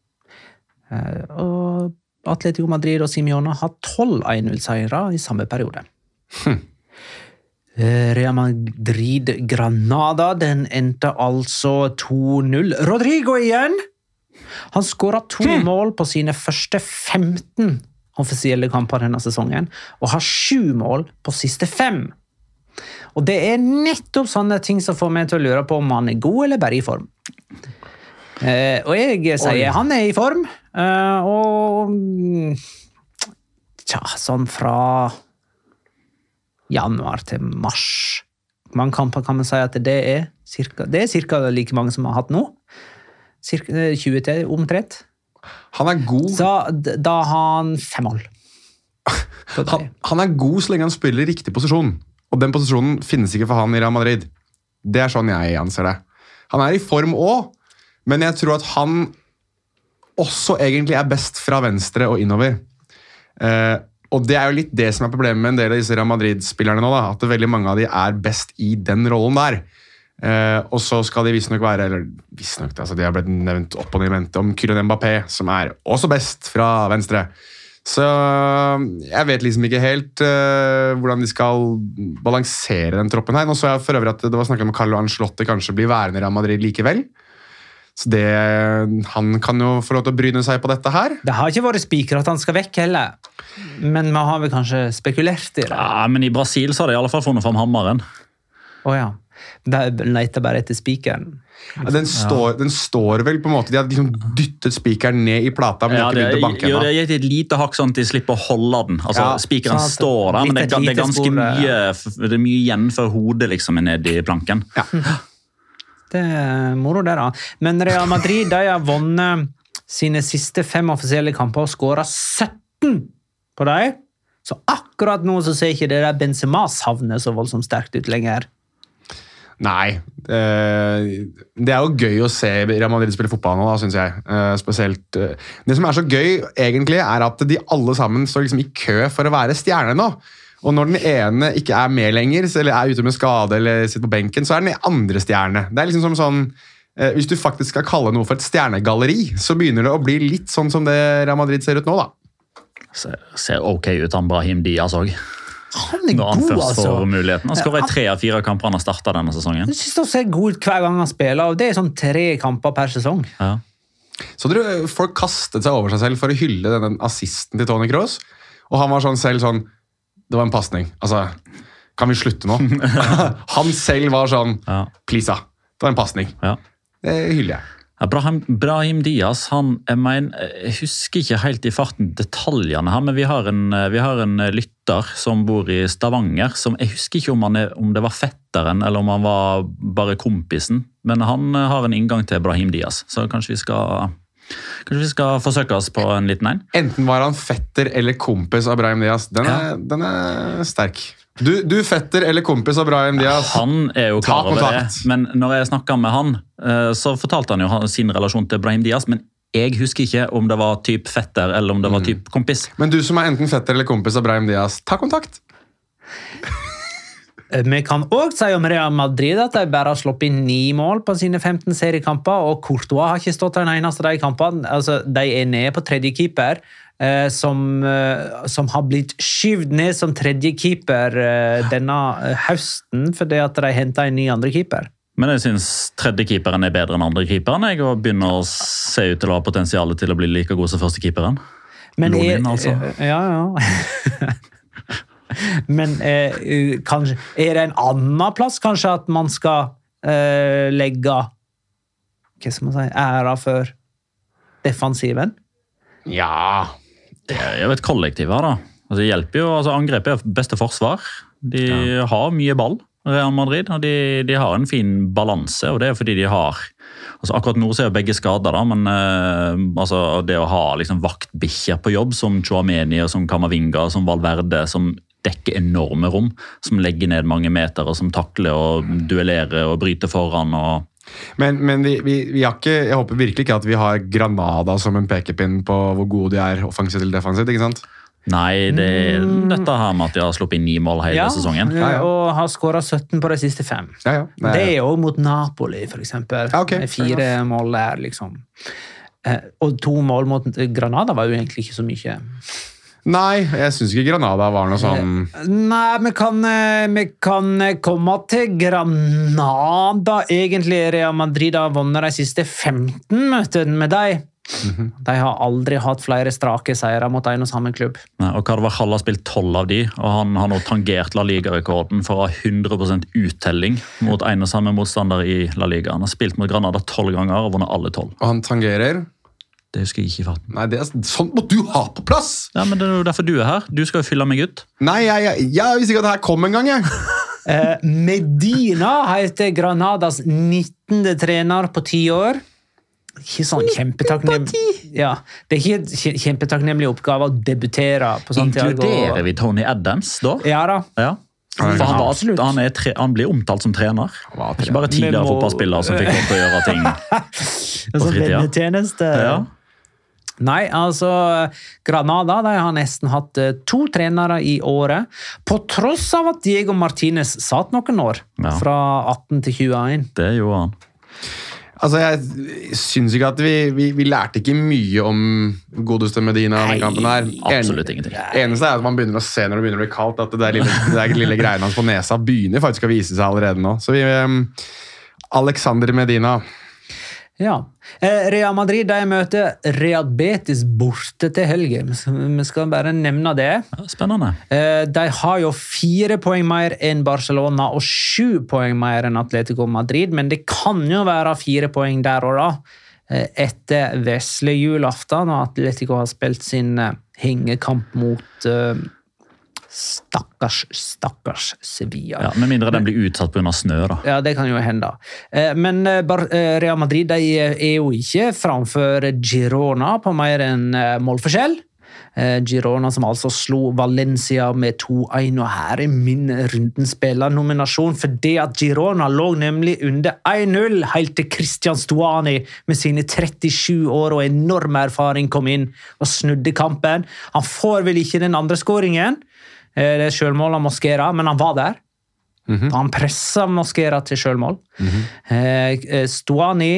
Eh, og Atletico Madrid og Simeone har tolv en null-seire i samme periode. Hm. Eh, Real Madrid-Granada, den endte altså to null. Rodrigo igjen! Han skåret to Hm. mål på sine første femten offisielle kamper denne sesongen, og har sju mål på siste fem. Og det er nettopp sånne ting som får meg til å lure på om han er god eller bare i form. Eh, og jeg sier Oi. han er i form, eh, og mm, tja, sånn fra januar til mars. Mange kamper kan man si at det er cirka, det er cirka like mange som vi har hatt nå. Cirka eh, tjue til omtrent. Han er god. Så d- da har han fem mål. På det. Han, han er god så lenge han spiller i riktig posisjon. Og den posisjonen finnes ikke for han i Real Madrid. Det er sånn jeg anser det. Han er i form også, men jeg tror at han også egentlig er best fra venstre og innover. Eh, og det er jo litt det som er problemet med en del av disse Real Madrid-spillerne nå, da, at veldig mange av de er best i den rollen der. Eh, og så skal de visstnok være, eller visstnok, altså de har blitt nevnt opp og ned i mente om Kylian Mbappé, som er også best fra venstre. Så jeg vet liksom ikke helt uh, hvordan de skal balansere den troppen her. Nå så jeg for øvrig at det var snakket om Carlo Ancelotti kanskje blir værende i Real Madrid likevel. Så det, han kan jo få lov til å bryne seg på dette her. Det har ikke vært spiker at han skal vekk heller. Men vi har vel kanskje spekulert i det. Ja, men i Brasil så har de i alle fall funnet fram hammeren. Åja. De leter bare etter spikeren. Ja, den, står, den står vel på en måte, de har liksom dyttet spikeren ned i plata, men de Ja, har det, ikke begynt å banke jo, ennå. det er gitt et lite hakk sånn at de slipper å holde den. Altså, Ja, spikeren sant. står der, men det, Litt et er- det er lite ganske spor, mye, det er mye igjen før hodet liksom er nede i planken. Ja. Det er moro det da. Men Real Madrid de har vunnet sine siste fem offisielle kamper og skåret sytten på dem. Så akkurat nå så ser ikke det der Benzema-savnet så voldsomt sterkt ut lenger. Nei, eh, det er jo gøy å se Real Madrid spille fotball nå, da, synes jeg. Eh, spesielt, eh, det som er så gøy egentlig er at de alle sammen står liksom i kø for å være stjerne nå. Og når den ene ikke er med lenger, eller er ute med skade eller sitter på benken, så er den andre stjerne. Det er liksom som sånn, eh, hvis du faktisk skal kalle noe for et stjernegalleri, så begynner det å bli litt sånn som det Real Madrid ser ut nå da. Ser, ser ok ut, han Brahim Diaz også. Han er Når han god, først altså. får muligheten. Han skårer i tre av fire kamper han har startet denne sesongen. Jeg synes han ser god ut hver gang han spiller, og det er sånn tre kamper per sesong. Ja. Så dere, folk kastet seg over seg selv for å hylle denne assisten til Toni Kroos, og han var sånn selv sånn, det var en passning. Altså, kan vi slutte nå? Han selv var sånn, Ja. please da, det var en passning. Ja. Det hyller jeg. Brahim, Brahim Diaz, han, jeg, mener, jeg husker ikke helt i farten detaljene her, men vi har, en, vi har en lytter som bor i Stavanger, som jeg husker ikke om, han er, om det var fetteren eller om han var bare kompisen, men han har en inngang til Brahim Diaz, så kanskje vi skal, kanskje vi skal forsøke oss på en liten en. Enten var han fetter eller kompis av Brahim Diaz, den er, ja. den er sterk. Du, du fetter eller kompis av Brahim Diaz? Han er jo klar over det, men når jeg snakket med han, så fortalte han jo sin relasjon til Brahim Diaz, men jeg husker ikke om det var typ fetter eller om det var typ kompis. Men du som er enten fetter eller kompis av Brahim Diaz, ta kontakt! Vi kan også si om Real Madrid at de bare har slått inn ni mål på sine femten seriekamper, og Courtois har ikke stått den eneste av de kampene. Altså, de er nede på tredje keeper, eh, som, eh, som har blitt skyvd ned som tredje keeper eh, denne høsten, fordi at de hentet en ny andre keeper. Men jeg synes tredje keeperen er bedre enn andre keeperen, jeg, og begynner å se ut til å ha potensialet til å bli like god som første keeperen. Men Lån inn, er, altså. Ja, ja. Men eh, kanskje, er det en annen plass kanskje at man skal eh, legge hva skal man si, æra for defensiven? Ja. Det er jo et kollektiv her da. Altså, det hjelper jo, altså, angrep er beste forsvar. De ja. har mye ball, Real Madrid, og de, de har en fin balanse, og det er fordi de har altså, akkurat nå så er jo begge skader da, men eh, altså, det å ha liksom, vaktbikkjer på jobb som Tchouaméni, som Camavinga, som Valverde, som dekker enorme rom, som legger ned mange meter, og som takler og duellerer og bryter foran. Og... Men, men vi, vi, vi har ikke, jeg håper virkelig ikke at vi har Granada som en pekepinn på hvor gode de er offensivt eller defensivt, ikke sant? Nei, det er dette her med at de har slått inn ni mål hele ja, sesongen. Ja, ja. Og har skåret sytten på de siste fem. Ja, ja. Nei, det er jo mot Napoli, for eksempel. Ja, okay. Fire mål der, liksom. Og to mål mot Granada var jo egentlig ikke så mye. Nei, jeg synes ikke Granada var noe sånn... Nei, vi kan, vi kan komme til Granada. Egentlig Real Madrid har vunnet de siste femten møtene med deg. Mm-hmm. De har aldri hatt flere strake seire mot en og samme klubb. Nei, og Carvajal har spilt tolv av de, og han har nå tangert La Liga-rekorden for å ha hundre prosent uttelling mot en og samme motstander i La Liga. Han har spilt mot Granada tolv ganger og vunnet alle tolv. Og han tangerer... Det husker jeg ikke i farten. Nei, det er sånn må du ha på plass! Ja, men det er jo derfor du er her. Du skal jo fylle meg ut. Nei, jeg, jeg, jeg visste ikke at det her kom en gang, jeg. eh, Medina heter Granadas nittende trener på ti år. Ikke sånn kjempetakknemlig. Ja, det er ikke en kjempetakknemlig oppgave å debutere på Santiago. Inkluderer vi Tony Adams da? Ja da. Ja. For han, var, han, er tre, han blir omtalt som trener. Ikke bare tidligere må... fotballspiller som fikk lov til å gjøre ting på fritida. Tjeneste. Ja. Nei, altså Granada de har nesten hatt to trenere i året, på tross av at Diego Martinez satt noen år, ja. Fra atten til tjueen. Det gjorde han. Altså, jeg synes ikke at vi, vi, vi lærte ikke mye om godeste Medina den kampen her. Absolutt ingenting. Eneste er at man begynner å se når det begynner å bli kaldt, at det der lille, det der lille greiene hans på nesa begynner faktisk å vise seg allerede nå. Så vi, um, Alexander Medina... Ja, Real Madrid de møter Real Betis borte til helgen. Vi skal bare nevne det. Ja, spennende. De har jo fire poeng mer enn Barcelona og sju poeng mer enn Atletico Madrid, men det kan jo være fire poeng der og da. Etter vesle julaften, og Atletico har spilt sin hengekamp mot stakkars, stakkars Sevilla. Ja, med mindre den blir utsatt på grunn av snø da. Ja, det kan jo hende. Men Real Madrid de er jo ikke framfor Girona på mer enn målforskjell. Girona som altså slo Valencia med to en, og her er min rundenspillernominasjon, for det at Girona lå nemlig under en null helt til Christian Stuani med sine trettisju år og enorm erfaring kom inn og snudde kampen. Han får vel ikke den andre skåringen, det er selvmål av Mosquera, men han var der. Mm-hmm. Han presset Mosquera til selvmål. Mm-hmm. Stuani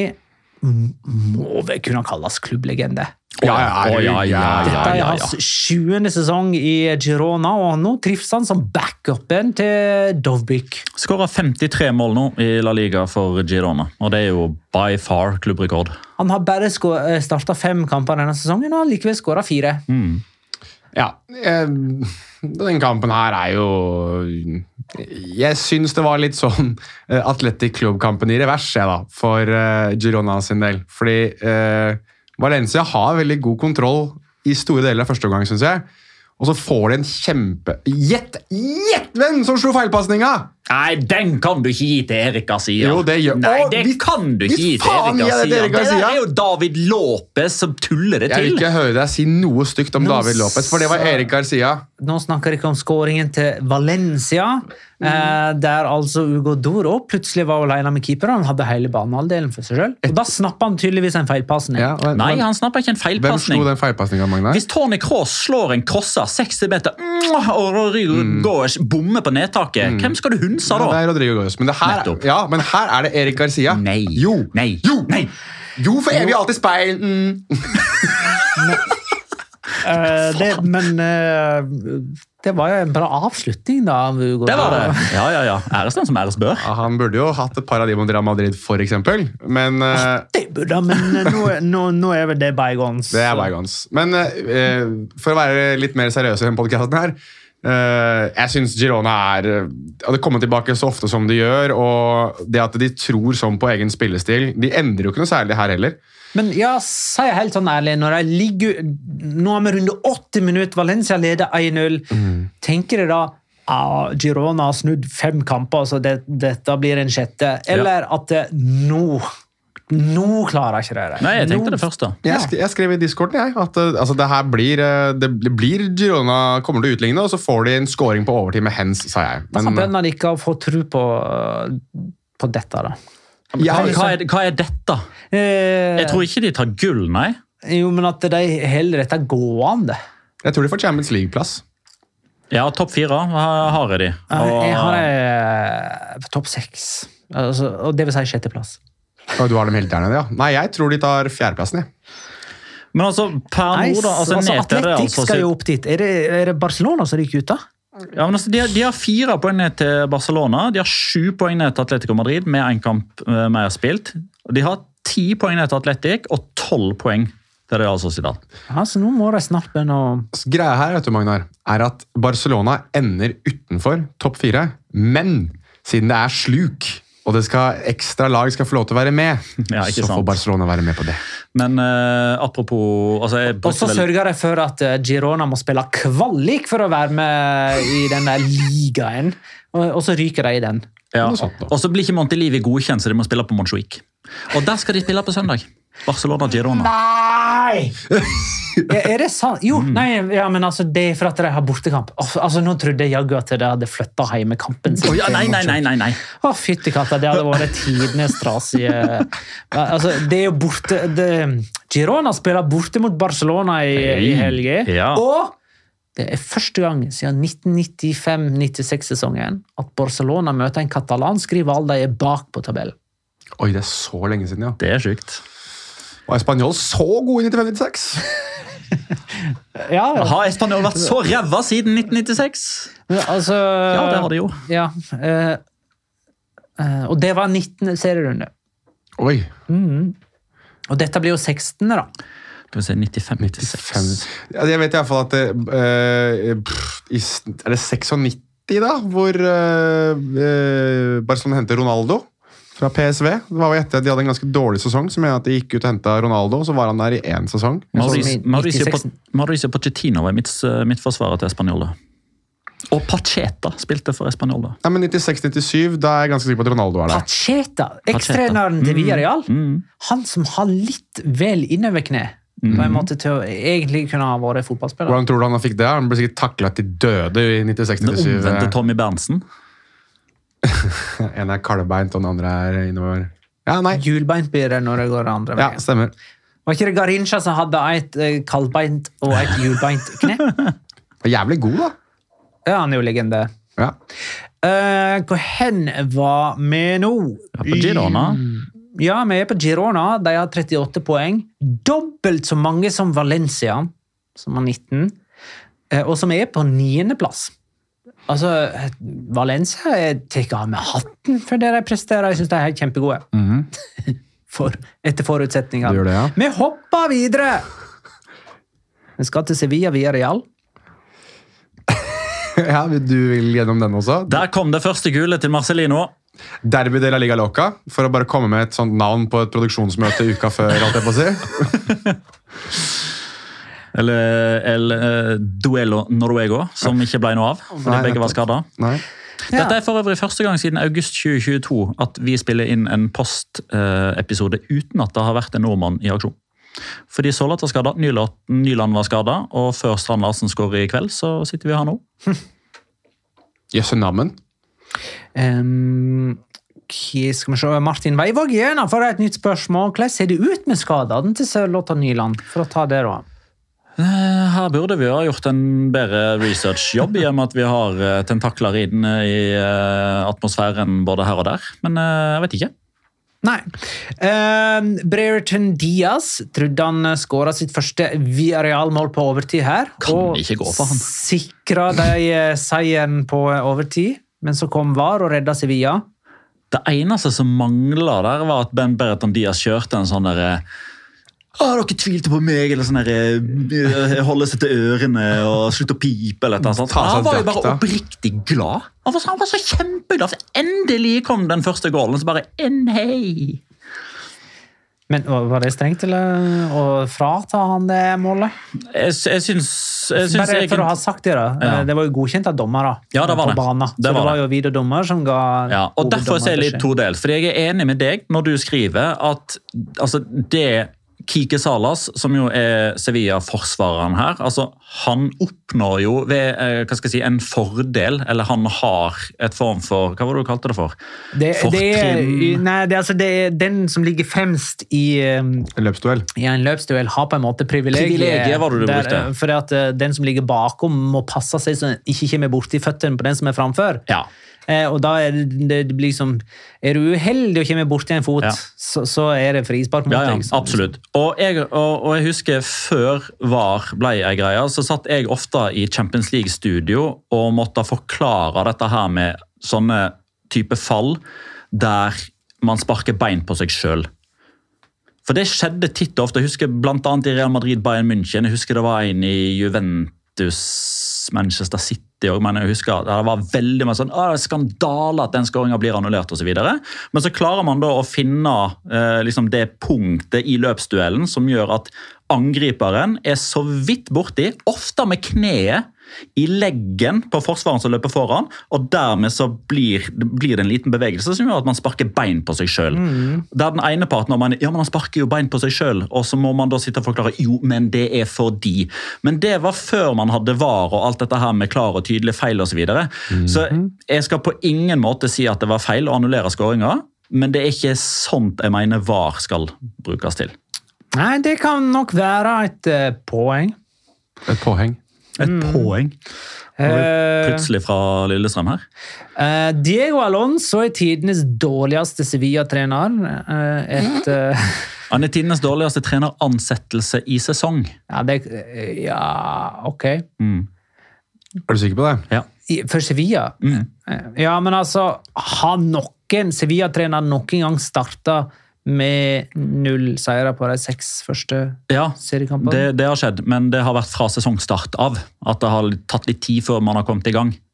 må vel kunne kalles klubblegende. Ja, ja, ja, ja, ja, Dette er hans sjuende sesong i Girona, og nå trives han som backupen til Dovbyk. Skåret femtitre mål nå i La Liga for Girona, og det er jo by far klubbrekord. Han har bare startet fem kamper denne sesongen, og har likevel skåret fire. Mm. Ja, eh, den kampen her er jo Jeg synes det var litt sånn uh, Athletic Club-kampen i revers, jeg da, for uh, Girona sin del. Fordi uh, Valencia har veldig god kontroll i store deler av første omgang, synes jeg. Og så får de en kjempe... Gjett! Gjett hvem som slo feilpassninga! Nei, den kan du ikke gi til Erik Garcia. Jo, det gjør... Nei, det vi, kan du ikke gi til Erik Garcia. Det, Erik Garcia. Det der er jo David Lopez som tuller det til. Jeg vil ikke høre deg si noe stygt om nå, David Lopez, for det var Erik Garcia. Nå snakker jeg ikke om skåringen til Valencia, mm. eh, der altså Hugo Doro plutselig var alene med keeperen. Han hadde hele banehalvdelen for seg selv. Og da snappet han tydeligvis en feilpassning. Ja, og, Nei, han snappet ikke en feilpassning. Hvem slo den feilpassningen, Magnar? Hvis Toni Kroos slår en krosser seksti meter, og Rodrigo mm. Goes bommer på nedtaket, mm. hvem skal du hunse da? Ja, det er Rodrigo Goes, men, det her, ja, men her er det Erik Garcia. Nei. Jo. Nei. Jo. Nei. Jo, for evig alltid speil. Mm. uh, det, men uh, det var jo en bra avslutning da. Hugo. Det var det. Ja, ja, ja. Æres den som æres bør. Ja, han burde jo hatt et par av de mot Real Madrid, for eksempel. Men, uh, det burde han, men nå, nå, nå er vel det bygons. Det er bygons. Men uh, for å være litt mer seriøs i den podcasten her, Uh, jeg synes Girona er hadde kommet tilbake så ofte som de gjør, og det at de tror sånn på egen spillestil, de endrer jo ikke noe særlig her heller. Men ja, sier jeg helt sånn ærlig, når de ligger nå har vi runde åtti minutter, Valencia leder én null, mm. tenker de da ah, Girona har snudd fem kamper, så det, dette blir en sjette, eller ja. at det, nå Nå klarer jeg ikke det. Nei, jeg tenkte nå, det først da. Jeg, sk jeg skrev i Discorden jeg, at altså, det her blir, det blir Girona kommer til å utligne, og så får de en scoring på overtid med hens, sa jeg. Men da begynner de ikke å få tro på, på dette da. Ja, hva, er, hva er dette? Eh, jeg tror ikke de tar gull, nei. Jo, men at de heller dette gående. Jeg tror de får Champions League-plass. Ja, topp fire har jeg de. Og... Jeg har det topp seks, altså, og det vil si sjetteplass. Og du har dem helt der nede, ja. Nei, jeg tror de tar fjerdeplassen, ja. Men altså, per Nei, nord da, altså, altså Atletic altså, skal jo opp dit. Er det, er det Barcelona som ryker ut da? Ja, men altså, de, har, de har fire poeng ned til Barcelona, de har sju poeng ned til Atletico Madrid, med en kamp uh, mer spilt. De har ti poeng ned til Atletic, og tolv poeng til Real Sociedad. Ja, så nå må de snart begynne å... Greia her, vet du, Magnar, er at Barcelona ender utenfor topp fire, men siden det er sluk, og det skal, ekstra lag skal få lov til å være med, ja, så sant. får Barcelona være med på det. Men uh, apropos... Altså, og så sørger jeg for at uh, Girona må spille kvalik for å være med i denne ligaen, og, og så ryker de i den. Ja. Og så blir ikke Montelivi godkjent, så de må spille på Montjuic. Og der skal de spille på søndag. Barcelona-Girona. Nei! Er det sant? Jo, mm. nei, ja, men altså, det er for at de har bortekamp. Altså, nå trodde jeg jaggu at de hadde flyttet hjemmekampen sin. Oh, ja, nei, nei, nei, nei, nei. Å, fyttekatta, det hadde vært tidenes trasige... Altså, det er jo borte... Det, Girona spiller borte mot Barcelona i, hey. i helge, ja. og det er første gang siden nitten nittifem nittiseks-sesongen at Barcelona møter en katalansk rival, de er bak på tabellen. Oi, det er så lenge siden, ja. Det er sykt. Og Espanyol så god i nittifem nittiseks. Ja, ja. Har Espanyol vært så ræva siden nitten nittiseks? Altså, ja, det har de jo. Ja, uh, uh, og det var nittende serierunde. Oi. Mm. Og dette blir jo sekstende da. Det vil si nittifem nittiseks. Ja, jeg vet i hvert fall at det, uh, er det nittini da, hvor uh, uh, Barcelona henter Ronaldo fra P S V. Det var jo etter at de hadde en ganske dårlig sesong, som er at de gikk ut og hentet Ronaldo, så var han der i en sesong. Mauricio, Mauricio, Mauricio Pochettino var mitt, mitt forsvarer til Espanyol. Og Pacheta spilte for Espanyol. Ja, men nittiseks nittisju, da er jeg ganske sikker på at Ronaldo er der. Pacheta, ekstreneren til Villarreal. Mm, mm. Han som har litt vel innover kne, mm. på en måte til å egentlig kunne ha vært fotballspiller. Hvordan tror du han fikk det? Han ble sikkert taklet til døde i nittiseks nittisju. Den omvendte Tommy Berntsen. En er kalbeint, og den andre er innover. Ja, nei. Hjulbeint blir det når det går andre veien. Ja, stemmer. Var ikke det Garincha som hadde et kalbeint og et hjulbeint kne? Jævlig god, da. Ja, han er jo legende. Ja. Uh, hvor hen var vi nå? Ja, på Girona. Ja, vi er på Girona. De har trettiåtte poeng. Dobbelt så mange som Valencia, som har nitten. Uh, og som er på niende plass. Altså, Valencia tar av med hatten for det de presterer. Jeg synes de er helt kjempegode. Mm-hmm. for, etter forutsetninger. Du gjør det, ja. Vi hopper videre! Vi skal til Sevilla via Real. Ja, du vil gjennom den også. Der kom det første gule til Marcelino. Derby de la Liga Loca, for å bare komme med et sånt navn på et produksjonsmøte uka før, alt jeg på å si. Eller El Duello Noruego, som ikke ble noe av, fordi Nei, begge var skadet. Nei. Dette er for øvrig første gang siden august tjue tjueto at vi spiller inn en post-episode uten at det har vært en nordmann i aksjon. Fordi Solat var skadet, Nyland var skadet, og før Strand Larsen skårer i kveld, så sitter vi her nå. Jøsse navn. Um, skal vi se, Martin Veivåg igjen for et nytt spørsmål. Hvordan ser det ut med skadene til Sørloth og Nyland? For å ta det da. Her burde vi ha gjort en bedre research-jobb i og med at vi har tentakler inne i atmosfæren både her og der, men jeg vet ikke. Nei. Uh, Brereton Diaz trodde han skåret sitt første Villarreal-mål på overtid her. Kan ikke gå for han. Og sikret de seieren på overtid, men så kom V A R og reddet Sevilla. Det eneste som manglet der var at Ben Brereton Diaz kjørte en sånn der «Åh, dere tvilte på meg», eller sånn der, holde seg til ørene og slutte å pipe, eller noe sånt. Han var jo bare oppriktig glad. Han var, han var så kjempeglad, for endelig kom den første gålen, så bare en hei. Men var det strengt, eller å frata han det målet? Jeg, jeg syns... Jeg syns bare jeg... for å ha sagt det da, ja. Det var jo godkjent av dommere ja, det var det. på banen. Det så var det var jo videodommer som ga... Ja, og derfor er jeg litt todelt, fordi jeg er enig med deg når du skriver at altså, det Kike Salas, som jo er Sevilla-forsvareren her, altså han oppnår jo ved, hva skal jeg si, en fordel, eller han har et form for, hva var det du kalte det for? Det, det, er, nei, det, altså, det er den som ligger fremst i en løpsduell. I en løpsduell har på en måte privilegiet. Privilegiet var det du der, brukte. For at den som ligger bakom må passe seg så den ikke kommer bort i føttene på den som er framfør. Ja. Eh, og da er det, det blir liksom, er du uheldig å komme bort i en fot, ja. så, så er det frispark mot ja, ja, deg. Absolutt. Og jeg, og, og jeg husker før V A R ble en greie, så satt jeg ofte i Champions League-studio og måtte forklare dette her med sånne type fall der man sparker bein på seg selv. For det skjedde titt og ofte. Jeg husker blant annet i Real Madrid, Bayern München, jeg husker det var en i Juventus, Manchester City, men jeg husker at det var veldig mye sånn, skandale at den skåringen blir annullert og så videre. Men så klarer man da å finne eh, liksom det punktet i løpsduellen som gjør at angriperen er så vidt borti, ofte med kneet i leggen på forsvaren som løper foran, og dermed så blir, blir det en liten bevegelse som gjør at man sparker bein på seg selv. Mm. Det er den ene parten, man, ja, man sparker jo bein på seg selv, og så må man da sitte og forklare, jo, men det er fordi. Men det var før man hadde V A R og alt dette her med klar og tydelig feil og så videre. Mm. Så jeg skal på ingen måte si at det var feil å annullere skåringer, men det er ikke sånt jeg mener V A R skal brukes til. Nei, det kan nok være et uh, poeng. Et påheng. Et mm. poeng. Plutselig fra Lillestrøm her. Uh, Diego Alonso er tidenes dårligste Sevilla-trener. Uh, et, uh... Han er tidenes dårligste treneransettelse i sesong. Ja, det, ja ok. Mm. Er du sikker på det? Ja. For Sevilla? Mm. Ja, men altså, har noen Sevilla-trener noen gang startet med null seire på de seks første ja, seriekampene? Det, det har skjedd, men det har vært fra sesongstart av. At det har tatt litt tid før man har kommet i gang.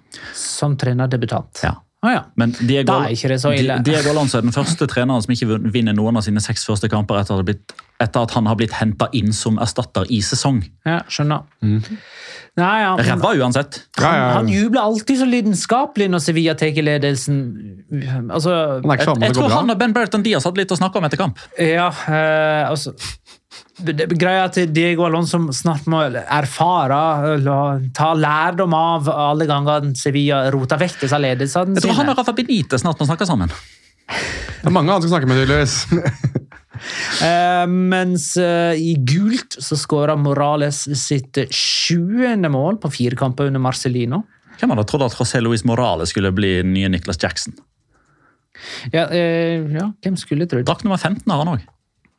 Som trenerdebutant? Ja. Ah, ja. Men Diego, da er ikke det så ille. Diego Alonso er den første treneren som ikke vinner noen av sine seks første kamper etter at, blitt, etter at han har blitt hentet inn som erstatter i sesong. Ja, skjønner. Mm. Nei, ja, men, Ræva uansett. Han, ja, ja. han jubler alltid så lidenskapelig når Sevilla tar ledelsen. Altså, jeg, jeg tror han og Ben Brereton Diaz hadde litt å snakke om etter kamp. Ja, eh, altså... Det greia til Diego Alonso snart må erfare, ta lærdom av alle ganger Sevilla roter vekk disse ledelsene sine. Jeg tror han og Rafa Benitez snart må snakke sammen. Det er mange han skal snakke med, tydeligvis. uh, mens uh, i gult så skårer Morales sitt sjuende mål på fire kamper under Marcelino. Hvem hadde trodd at José Luis Morales skulle bli nye Niklas Jackson? Ja, uh, ja hvem skulle trodd? Drakt nummer femten har han også.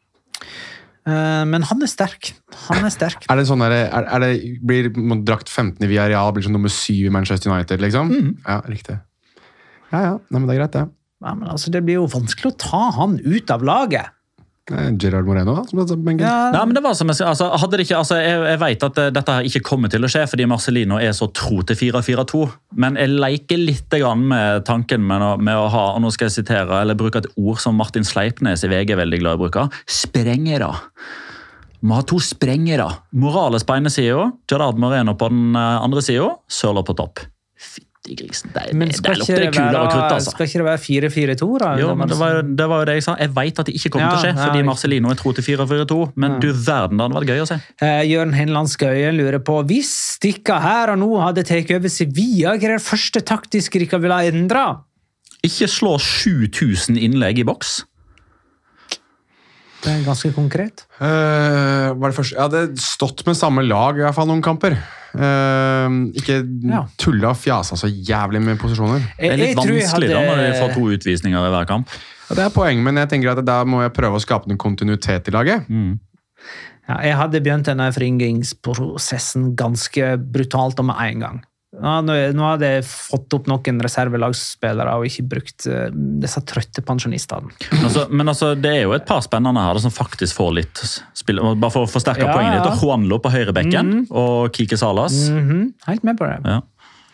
Men han er sterk. Han er sterk. Er det sånn der, er, er det, blir drakt femten i Villarreal, blir som nummer syv i Manchester United, liksom? Mm. Ja, riktig. Ja, ja, nei, men det er greit, det. Ja, men altså, det blir jo vanskelig å ta han ut av laget. Gerard Moreno da, som det benken. Ja. Nei, men det var som jeg, altså, hadde det ikke, altså, jeg, jeg vet at dette her ikke kommer til å skje, fordi Marcelino er så tro til fire fire to, men jeg leker litt grann med tanken med å, med å ha, og nå skal jeg sitere, eller bruke et ord som Martin Sleipnes i V G er veldig glad i å bruke, sprengere. Vi har to sprengere. Morales på ene siden, Gerard Moreno på den andre siden, Sørloth på topp. Grisen. Det, men skal, det, det ikke, det være, krutt, altså. Skal ikke det være fire fire to da? Jo, men det var, det var jo det jeg sa. Jeg vet at det ikke kommer ja, til å skje, fordi ja, Marcelino er tro til fire fire to, men ja. Du verden, det hadde vært gøy å se. Eh, Jørgen Henland Skøyen lurer på, hvis Stikka her og nå hadde tatt over Sevilla, hva er det første taktiske de ville ha endret? Ikke slå sju tusen innlegg i boks. Det er ganske konkret. Uh, var det første? Jeg hadde stått med samme lag i hvert fall noen kamper. Uh, ikke ja. Tulla og fjasa så jævlig med posisjoner. Det er litt vanskelig hadde... da når vi får to utvisninger i hver kamp. Ja, det er poeng, men jeg tenker at da må jeg prøve å skape en kontinuitet i laget. Mm. Ja, jeg hadde begynt denne forringingsprosessen ganske brutalt og med en gang. Ja, nå, nå hadde jeg fått opp noen reservelagsspillere og ikke brukt uh, disse trøtte pensjonistene. Altså, men altså, det er jo et par spennende her som faktisk får litt spill. Bare for å forsterke ja, poenget ditt. Ja. Juanlo på høyrebekken mm. og Kike Salas. Mm-hmm. Helt med på det. Ja.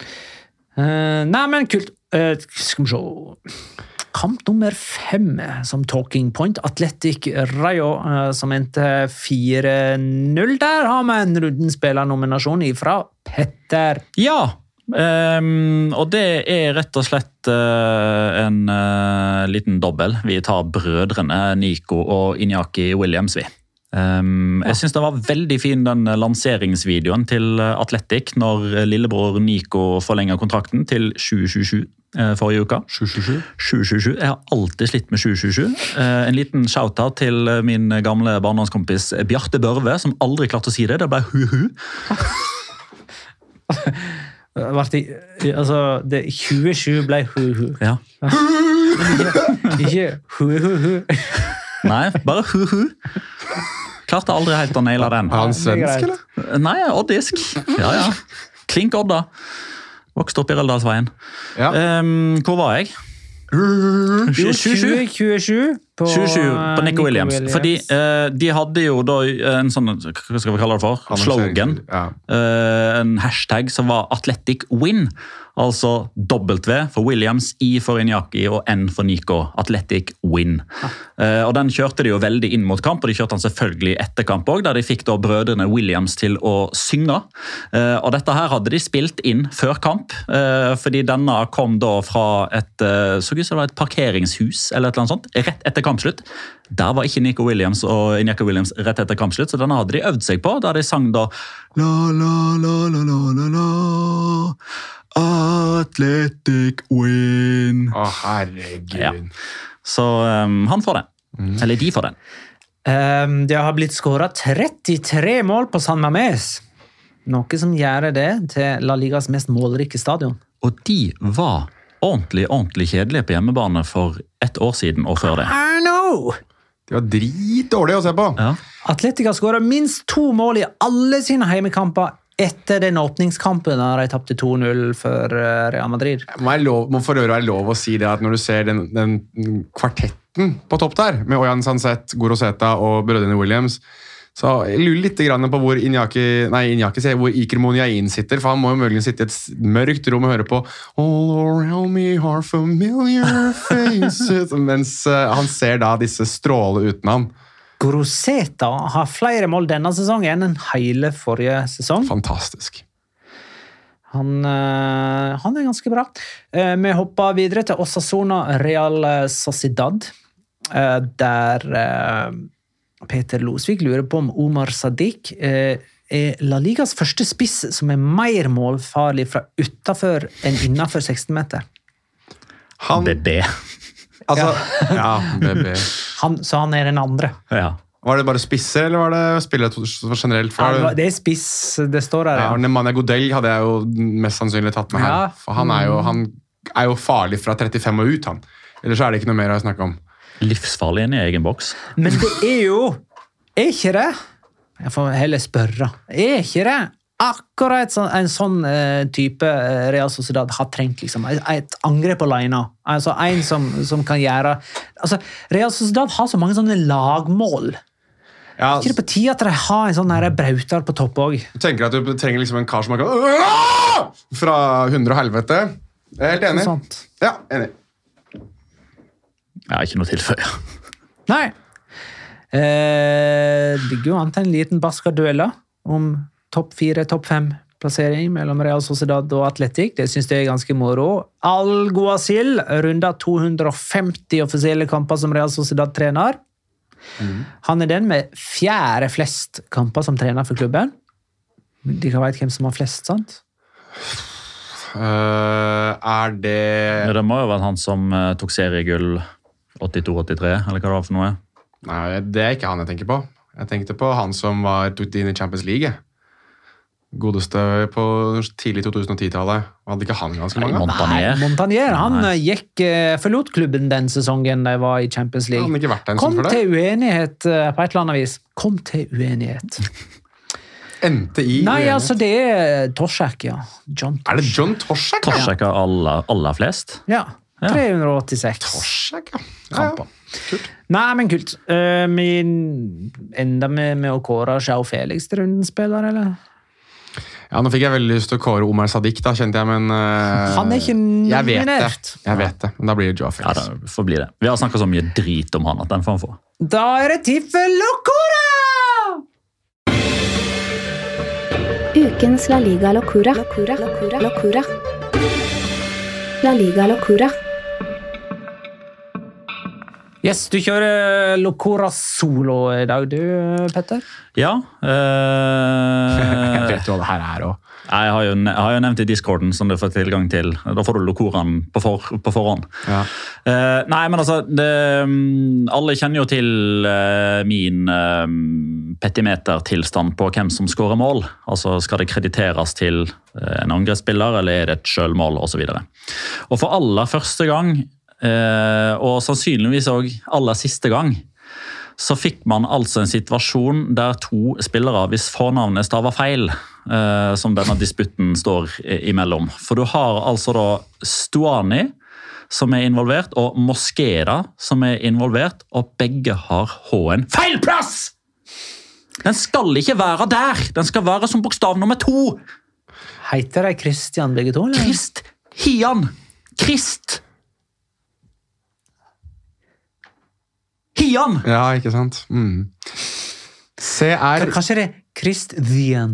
Uh, nei, men kult. Uh, skal vi se... Kamp nummer fem som talking point. Atletic Rayo uh, som endte fire null. Der har vi en rundenspillernominasjon fra Petter. Ja, um, og det er rett og slett uh, en uh, liten dobbel. Vi tar brødrene Nico og Iñaki Williams, vi. Um, ja. Jeg synes det var veldig fin den lanseringsvideoen til Atletic når lillebror Nico forlenger kontrakten til sju sju sju. Forrige uka. sju sju sju. sju sju sju. Jeg har alltid slitt med sju sju sju. En liten shoutout til min gamle barndomskompis Bjarte Børve, som aldri klarte å si det. Det ble hu-hu. altså, det tjue sju ble hu-hu. Ja. Ikke hu-hu-hu. Nei, bare hu-hu. Klarte aldri helt å naile den. Er han svensk, eller? Nei, oddisk. Ja, ja. Klink Odda. Vokste opp i Røldalsveien. Ja. Um, hvor var jeg? tjue sju på, på Nico Williams. Williams. Fordi uh, de hadde jo da en sånn, hva skal vi kalle det for? Slogan. Ja. Uh, en hashtag som var Athletic Win. Altså W for Williams, I for Iñaki og N for Nico. Athletic Win. Ja. Uh, og den kjørte de jo veldig inn mot kamp, og de kjørte den selvfølgelig etter kamp også, der de fikk da brødrene Williams til å synge. Uh, og dette her hadde de spilt inn før kamp, uh, fordi denne kom da fra et, uh, så ut som det var et parkeringshus, eller et eller annet sånt, rett etter kampslutt. Der var ikke Nico Williams og Iñaki Williams rett etter kampslutt, så denne hadde de øvd seg på, der de sang da la la la la la la la Athletic Win. Å, herregud. Ja. Så um, han får den. Mm. Eller de får den. Um, det har blitt skåret trettitre mål på San Mamés. Noe som gjør det til La Ligas mest målrike stadion. Og de var ordentlig, ordentlig kjedelige på hjemmebane for ett år siden og før det. I know! De var dritdårlige å se på. Ja. Atletic har skåret minst to mål i alle sine heimekamper etter den åpningskampen da de tappte to null for Real Madrid. Må, lov, må for øvrig være lov å si det at når du ser den, den kvartetten på topp der, med Ojan Sanset, Goroseta og brødrene Williams, så jeg lurer litt på hvor Iñaki, nei, Iñaki ser, hvor Iker Muniain sitter, for han må jo muligens sitte i et mørkt rom og høre på All around me are familiar faces, mens han ser da disse stråle uten han. Goroseta har flere mål denne sesongen enn hele forrige sesong. Fantastisk. Han, uh, han er ganske bra. Uh, vi hopper videre til Osasuna Real Sociedad, uh, der uh, Peter Losvik lurer på om Omar Sadiq uh, er La Ligas første spiss som er mer målfarlig fra utenfor enn innenfor seksten meter. Han... B B. Altså, ja, B B. Han, så han er den andre. Ja. Var det bare spisser, eller var det spillet generelt? Ja, det er spiss, det står der. Ja, ja. Nemanja Godell hadde jeg jo mest sannsynlig tatt med her. Ja. For han er, jo, han er jo farlig fra trettifem og ut, han. Ellers er det ikke noe mer å snakke om. Livsfarlig inn i egen boks. Men det er jo, er ikke det? Jeg får heller spørre. Er ikke det akkurat sånn, en sånn uh, type Real Sociedad har trengt liksom, et angrep på lina. Altså en som, som kan gjøre... Altså, Real Sociedad har så mange sånne lagmål. Ja, ikke det på tide at de har en sånn brautar på topp også? Du tenker at du trenger liksom en kar som kan... Fra hundre og helvete. Jeg er helt enig. Sånt. Ja, enig. Jeg har ikke noe tilføye. Nei. Eh, det ligger jo an til en liten Basca-duell om topp fire, topp fem plassering mellom Real Sociedad og Atletic. Det synes jeg er ganske moro. Alguacil runder to hundre og femti offisielle kamper som Real Sociedad trener. Mm. Han er den med fjerde flest kamper som trener for klubben. De kan vite hvem som har flest, sant? Uh, er det... Ja, det må jo være han som uh, tok seriegull åttito åttitre, eller hva det var for noe? Nei, det er ikke han jeg tenker på. Jeg tenkte på han som var tok inn i Champions League. Godeste på tidlig to tusen og ti-tallet. Hadde ikke han ganske mange? Montagnier. Nei, Montagnier, han Nei. gikk, forlot klubben den sesongen de var i Champions League. Han ikke vært en Kom for det? til uenighet på et eller annet vis. Kom til uenighet. Endte i Nei, uenighet? altså det er Toshak, ja. John Toshak. Er det John Toshak? Toshak er aller, aller flest. Ja, tre hundre og åttiseks. Toshak, ja. Kamper. Kult. Nei, men kult. Uh, vi enda med, med å kåre João Felix til rundens spiller, eller? Ja, nå fikk jeg veldig lyst til å kåre Omar Sadiq, da, kjente jeg, men... Uh, han er ikke nominert. Jeg vet det, jeg vet det, men da blir det João Felix. Ja, det får bli det. Vi har snakket så mye drit om han at den får han få. Da er det tid for Locura! Ukens La Liga Locura. Locura, Locura, Locura. La Liga Locura. Yes, du kjører Locura solo i dag, du, Petter? Ja. Eh, jeg vet jo hva det her er også. Jeg har, jo, jeg har jo nevnt i Discorden som du får tilgang til. Da får du Locoraen på, for, på forhånd. Ja. Eh, nei, men altså, det, alle kjenner jo til eh, min eh, petimetertilstand på hvem som skårer mål. Altså, skal det krediteres til eh, en angrepsspiller, eller er det et selvmål, og så videre. Og for aller første gang, Uh, og sannsynligvis også aller siste gang, så fikk man altså en situasjon der to spillere, hvis fornavnet staver feil, uh, som denne disputten står imellom. For du har altså da Stuani, som er involvert, og Mosquera, som er involvert, og begge har H-en feil plass! Den skal ikke være der! Den skal være som bokstav nummer to! Heter de Christian begge to? Eller? Krist! Hian! Krist! Hian! Ja, ikke sant? Mm. C R... Kanskje det er Christian.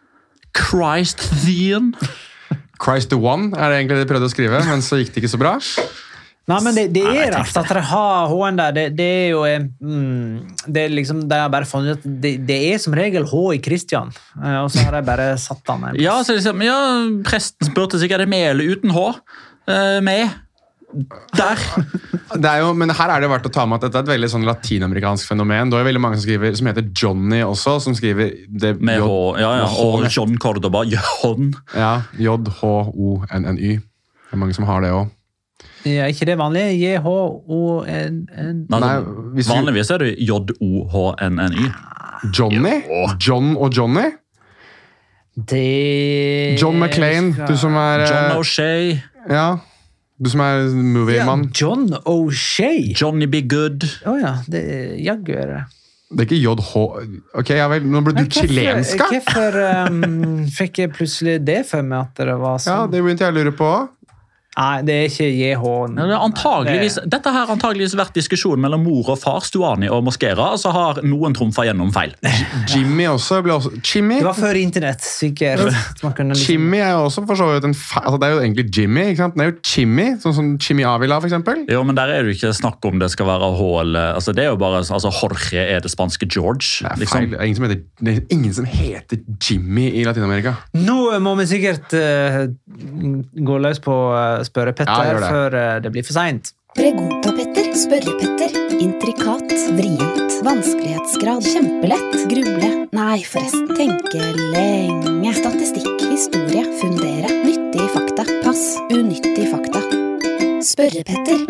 Christian? Christ the One er det egentlig de prøvde å skrive, men så gikk det ikke så bra. Nei, men det, det er rart at dere har H-en der. Det, det er jo mm, det er liksom, de har bare funnet at det, det er som regel H i Christian, og så har de bare satt den en plass. Ja, så liksom, ja, presten spurte sikkert det med eller uten H. Uh, med. Der. Det er jo, men her er det verdt å ta med at dette er et veldig sånn latinamerikansk fenomen. Det er veldig mange som skriver, som heter Johnny også, som skriver det, med H, ja, ja, og John Cordoba, John. Ja, J H O N N Y. Det er mange som har det også. Ja, ikke det vanlige? J H O N N Y? Nei, vanligvis er det J O H N N Y. Johnny? John og Johnny? Det... John McClane, du som er... John O'Shea. Ja, du som er movie-mann. Ja, John O'Shea. Johnny Be Good. Åja, oh, det er jagger. Det er ikke J H... Ok, ja vel, nå ble du chilenska. Hvorfor um, fikk jeg plutselig det for meg at det var sånn? Ja, det begynte jeg å lure på. Nei, det er ikke J H. Ja, det antageligvis, det... Dette har antageligvis vært diskusjon mellom mor og far, Stuani og Mosquera, og så har noen trumfet gjennom feil. Jimmy også ble også... Jimmy? Det var før internett, sikkert. Liksom... Jimmy er jo også for så vidt en feil... Altså, det er jo egentlig Jimmy, ikke sant? Det er jo Jimmy, sånn som Jimmy Avila, for eksempel. Jo, men der er det jo ikke snakk om det skal være H eller... Altså, det er jo bare... Altså, Jorge er det spanske George. Det er liksom. feil. Det er ingen som heter, det er ingen som heter Jimmy i Latinamerika. Nå må vi sikkert uh, gå løs på uh, spørre Petter. Ja, før det blir for sent. Pregunta-Petter, spørre-Petter, intrikat, vrient, vanskelighetsgrad, kjempelett, gruble, nei forresten, tenke lenge, statistikk, historie, fundere, nyttige fakta, pass, unyttige fakta. Spørre-Petter.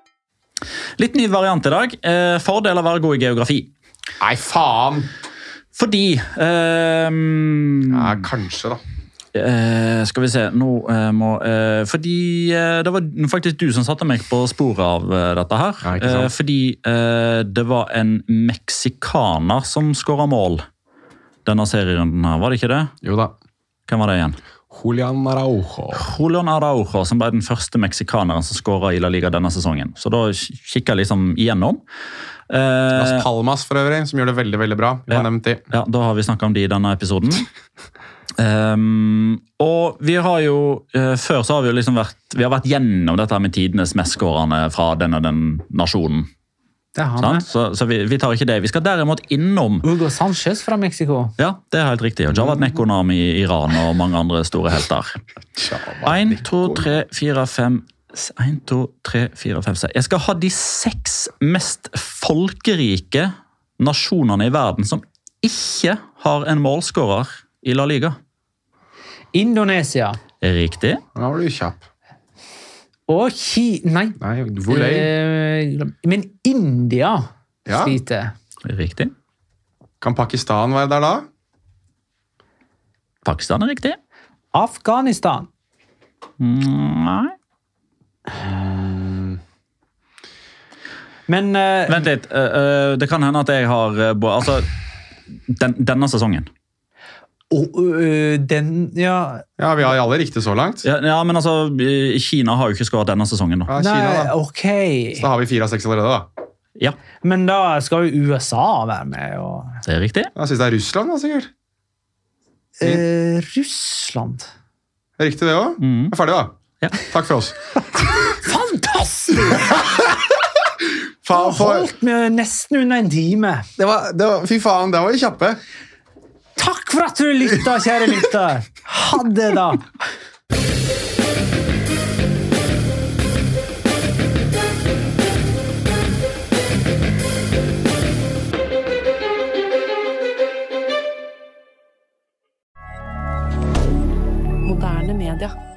Litt ny variant i dag. Fordel av å være god i geografi. Nei, faen! Fordi um, Ja, kanskje da. Uh, skal vi se, nå uh, må uh, Fordi uh, det var faktisk du som satte meg på sporet av uh, dette her. Ja, ikke sant? Uh, fordi uh, det var en meksikaner som skåret mål denne serien her, var det ikke det? Jo da. Hvem var det igjen? Julian Araujo. Julian Araujo, som ble den første meksikaneren som skåret i La Liga denne sesongen. Så da kikket jeg liksom igjennom. Uh, Las Palmas for øvrig, som gjør det veldig, veldig bra. Vi har Ja. nevnt de. Ja, da har vi snakket om de i denne episoden. Um, og vi har jo uh, før så har vi jo liksom vært vi har vært gjennom dette med tidenes mestskårende fra den og den nasjonen, Det har sant? Så, så vi, vi tar ikke det. Vi skal derimot innom Hugo Sanchez fra Mexico. ja, det er helt riktig, og Javad Nekonam i Iran og mange andre store helter. en, to, tre, fire, fem en, to, tre, fire, fem, seks Jeg skal ha de seks mest folkerike nasjonene i verden som ikke har en målskårer i La Liga. Indonesia. Riktig. Da var du kjapp. Og Ki... Nei. Nei, hvor lei? Eh, men India Ja. sliter. Riktig. Kan Pakistan være der da? Pakistan er riktig. Afghanistan. Mm, Nei. Men eh, Vent litt. eh, eh, det kan hende at jeg har eh, bo- Altså, den, denne sesongen. og, øh, den Ja, Ja, vi har alle riktig så langt. Ja, ja, men altså, eh, Kina har jo ikke skåret denne sesongen. da. Ja, Kina nei, da. ok. Så da har vi fire av seks allerede da. Ja, Men da skal jo U S A være med. Og, det er riktig. Jeg synes det er Russland da, sikkert. eh, Russland. Riktig det også. Mm. Jeg er ferdig da. Ja. Takk for oss. Fantastisk! Faen, for... Holdt med nesten under en time. Det var, det var, fy faen, det var jo kjappe. Takk for at du lytta, kjære lytter. Ha det, da. Moderne media.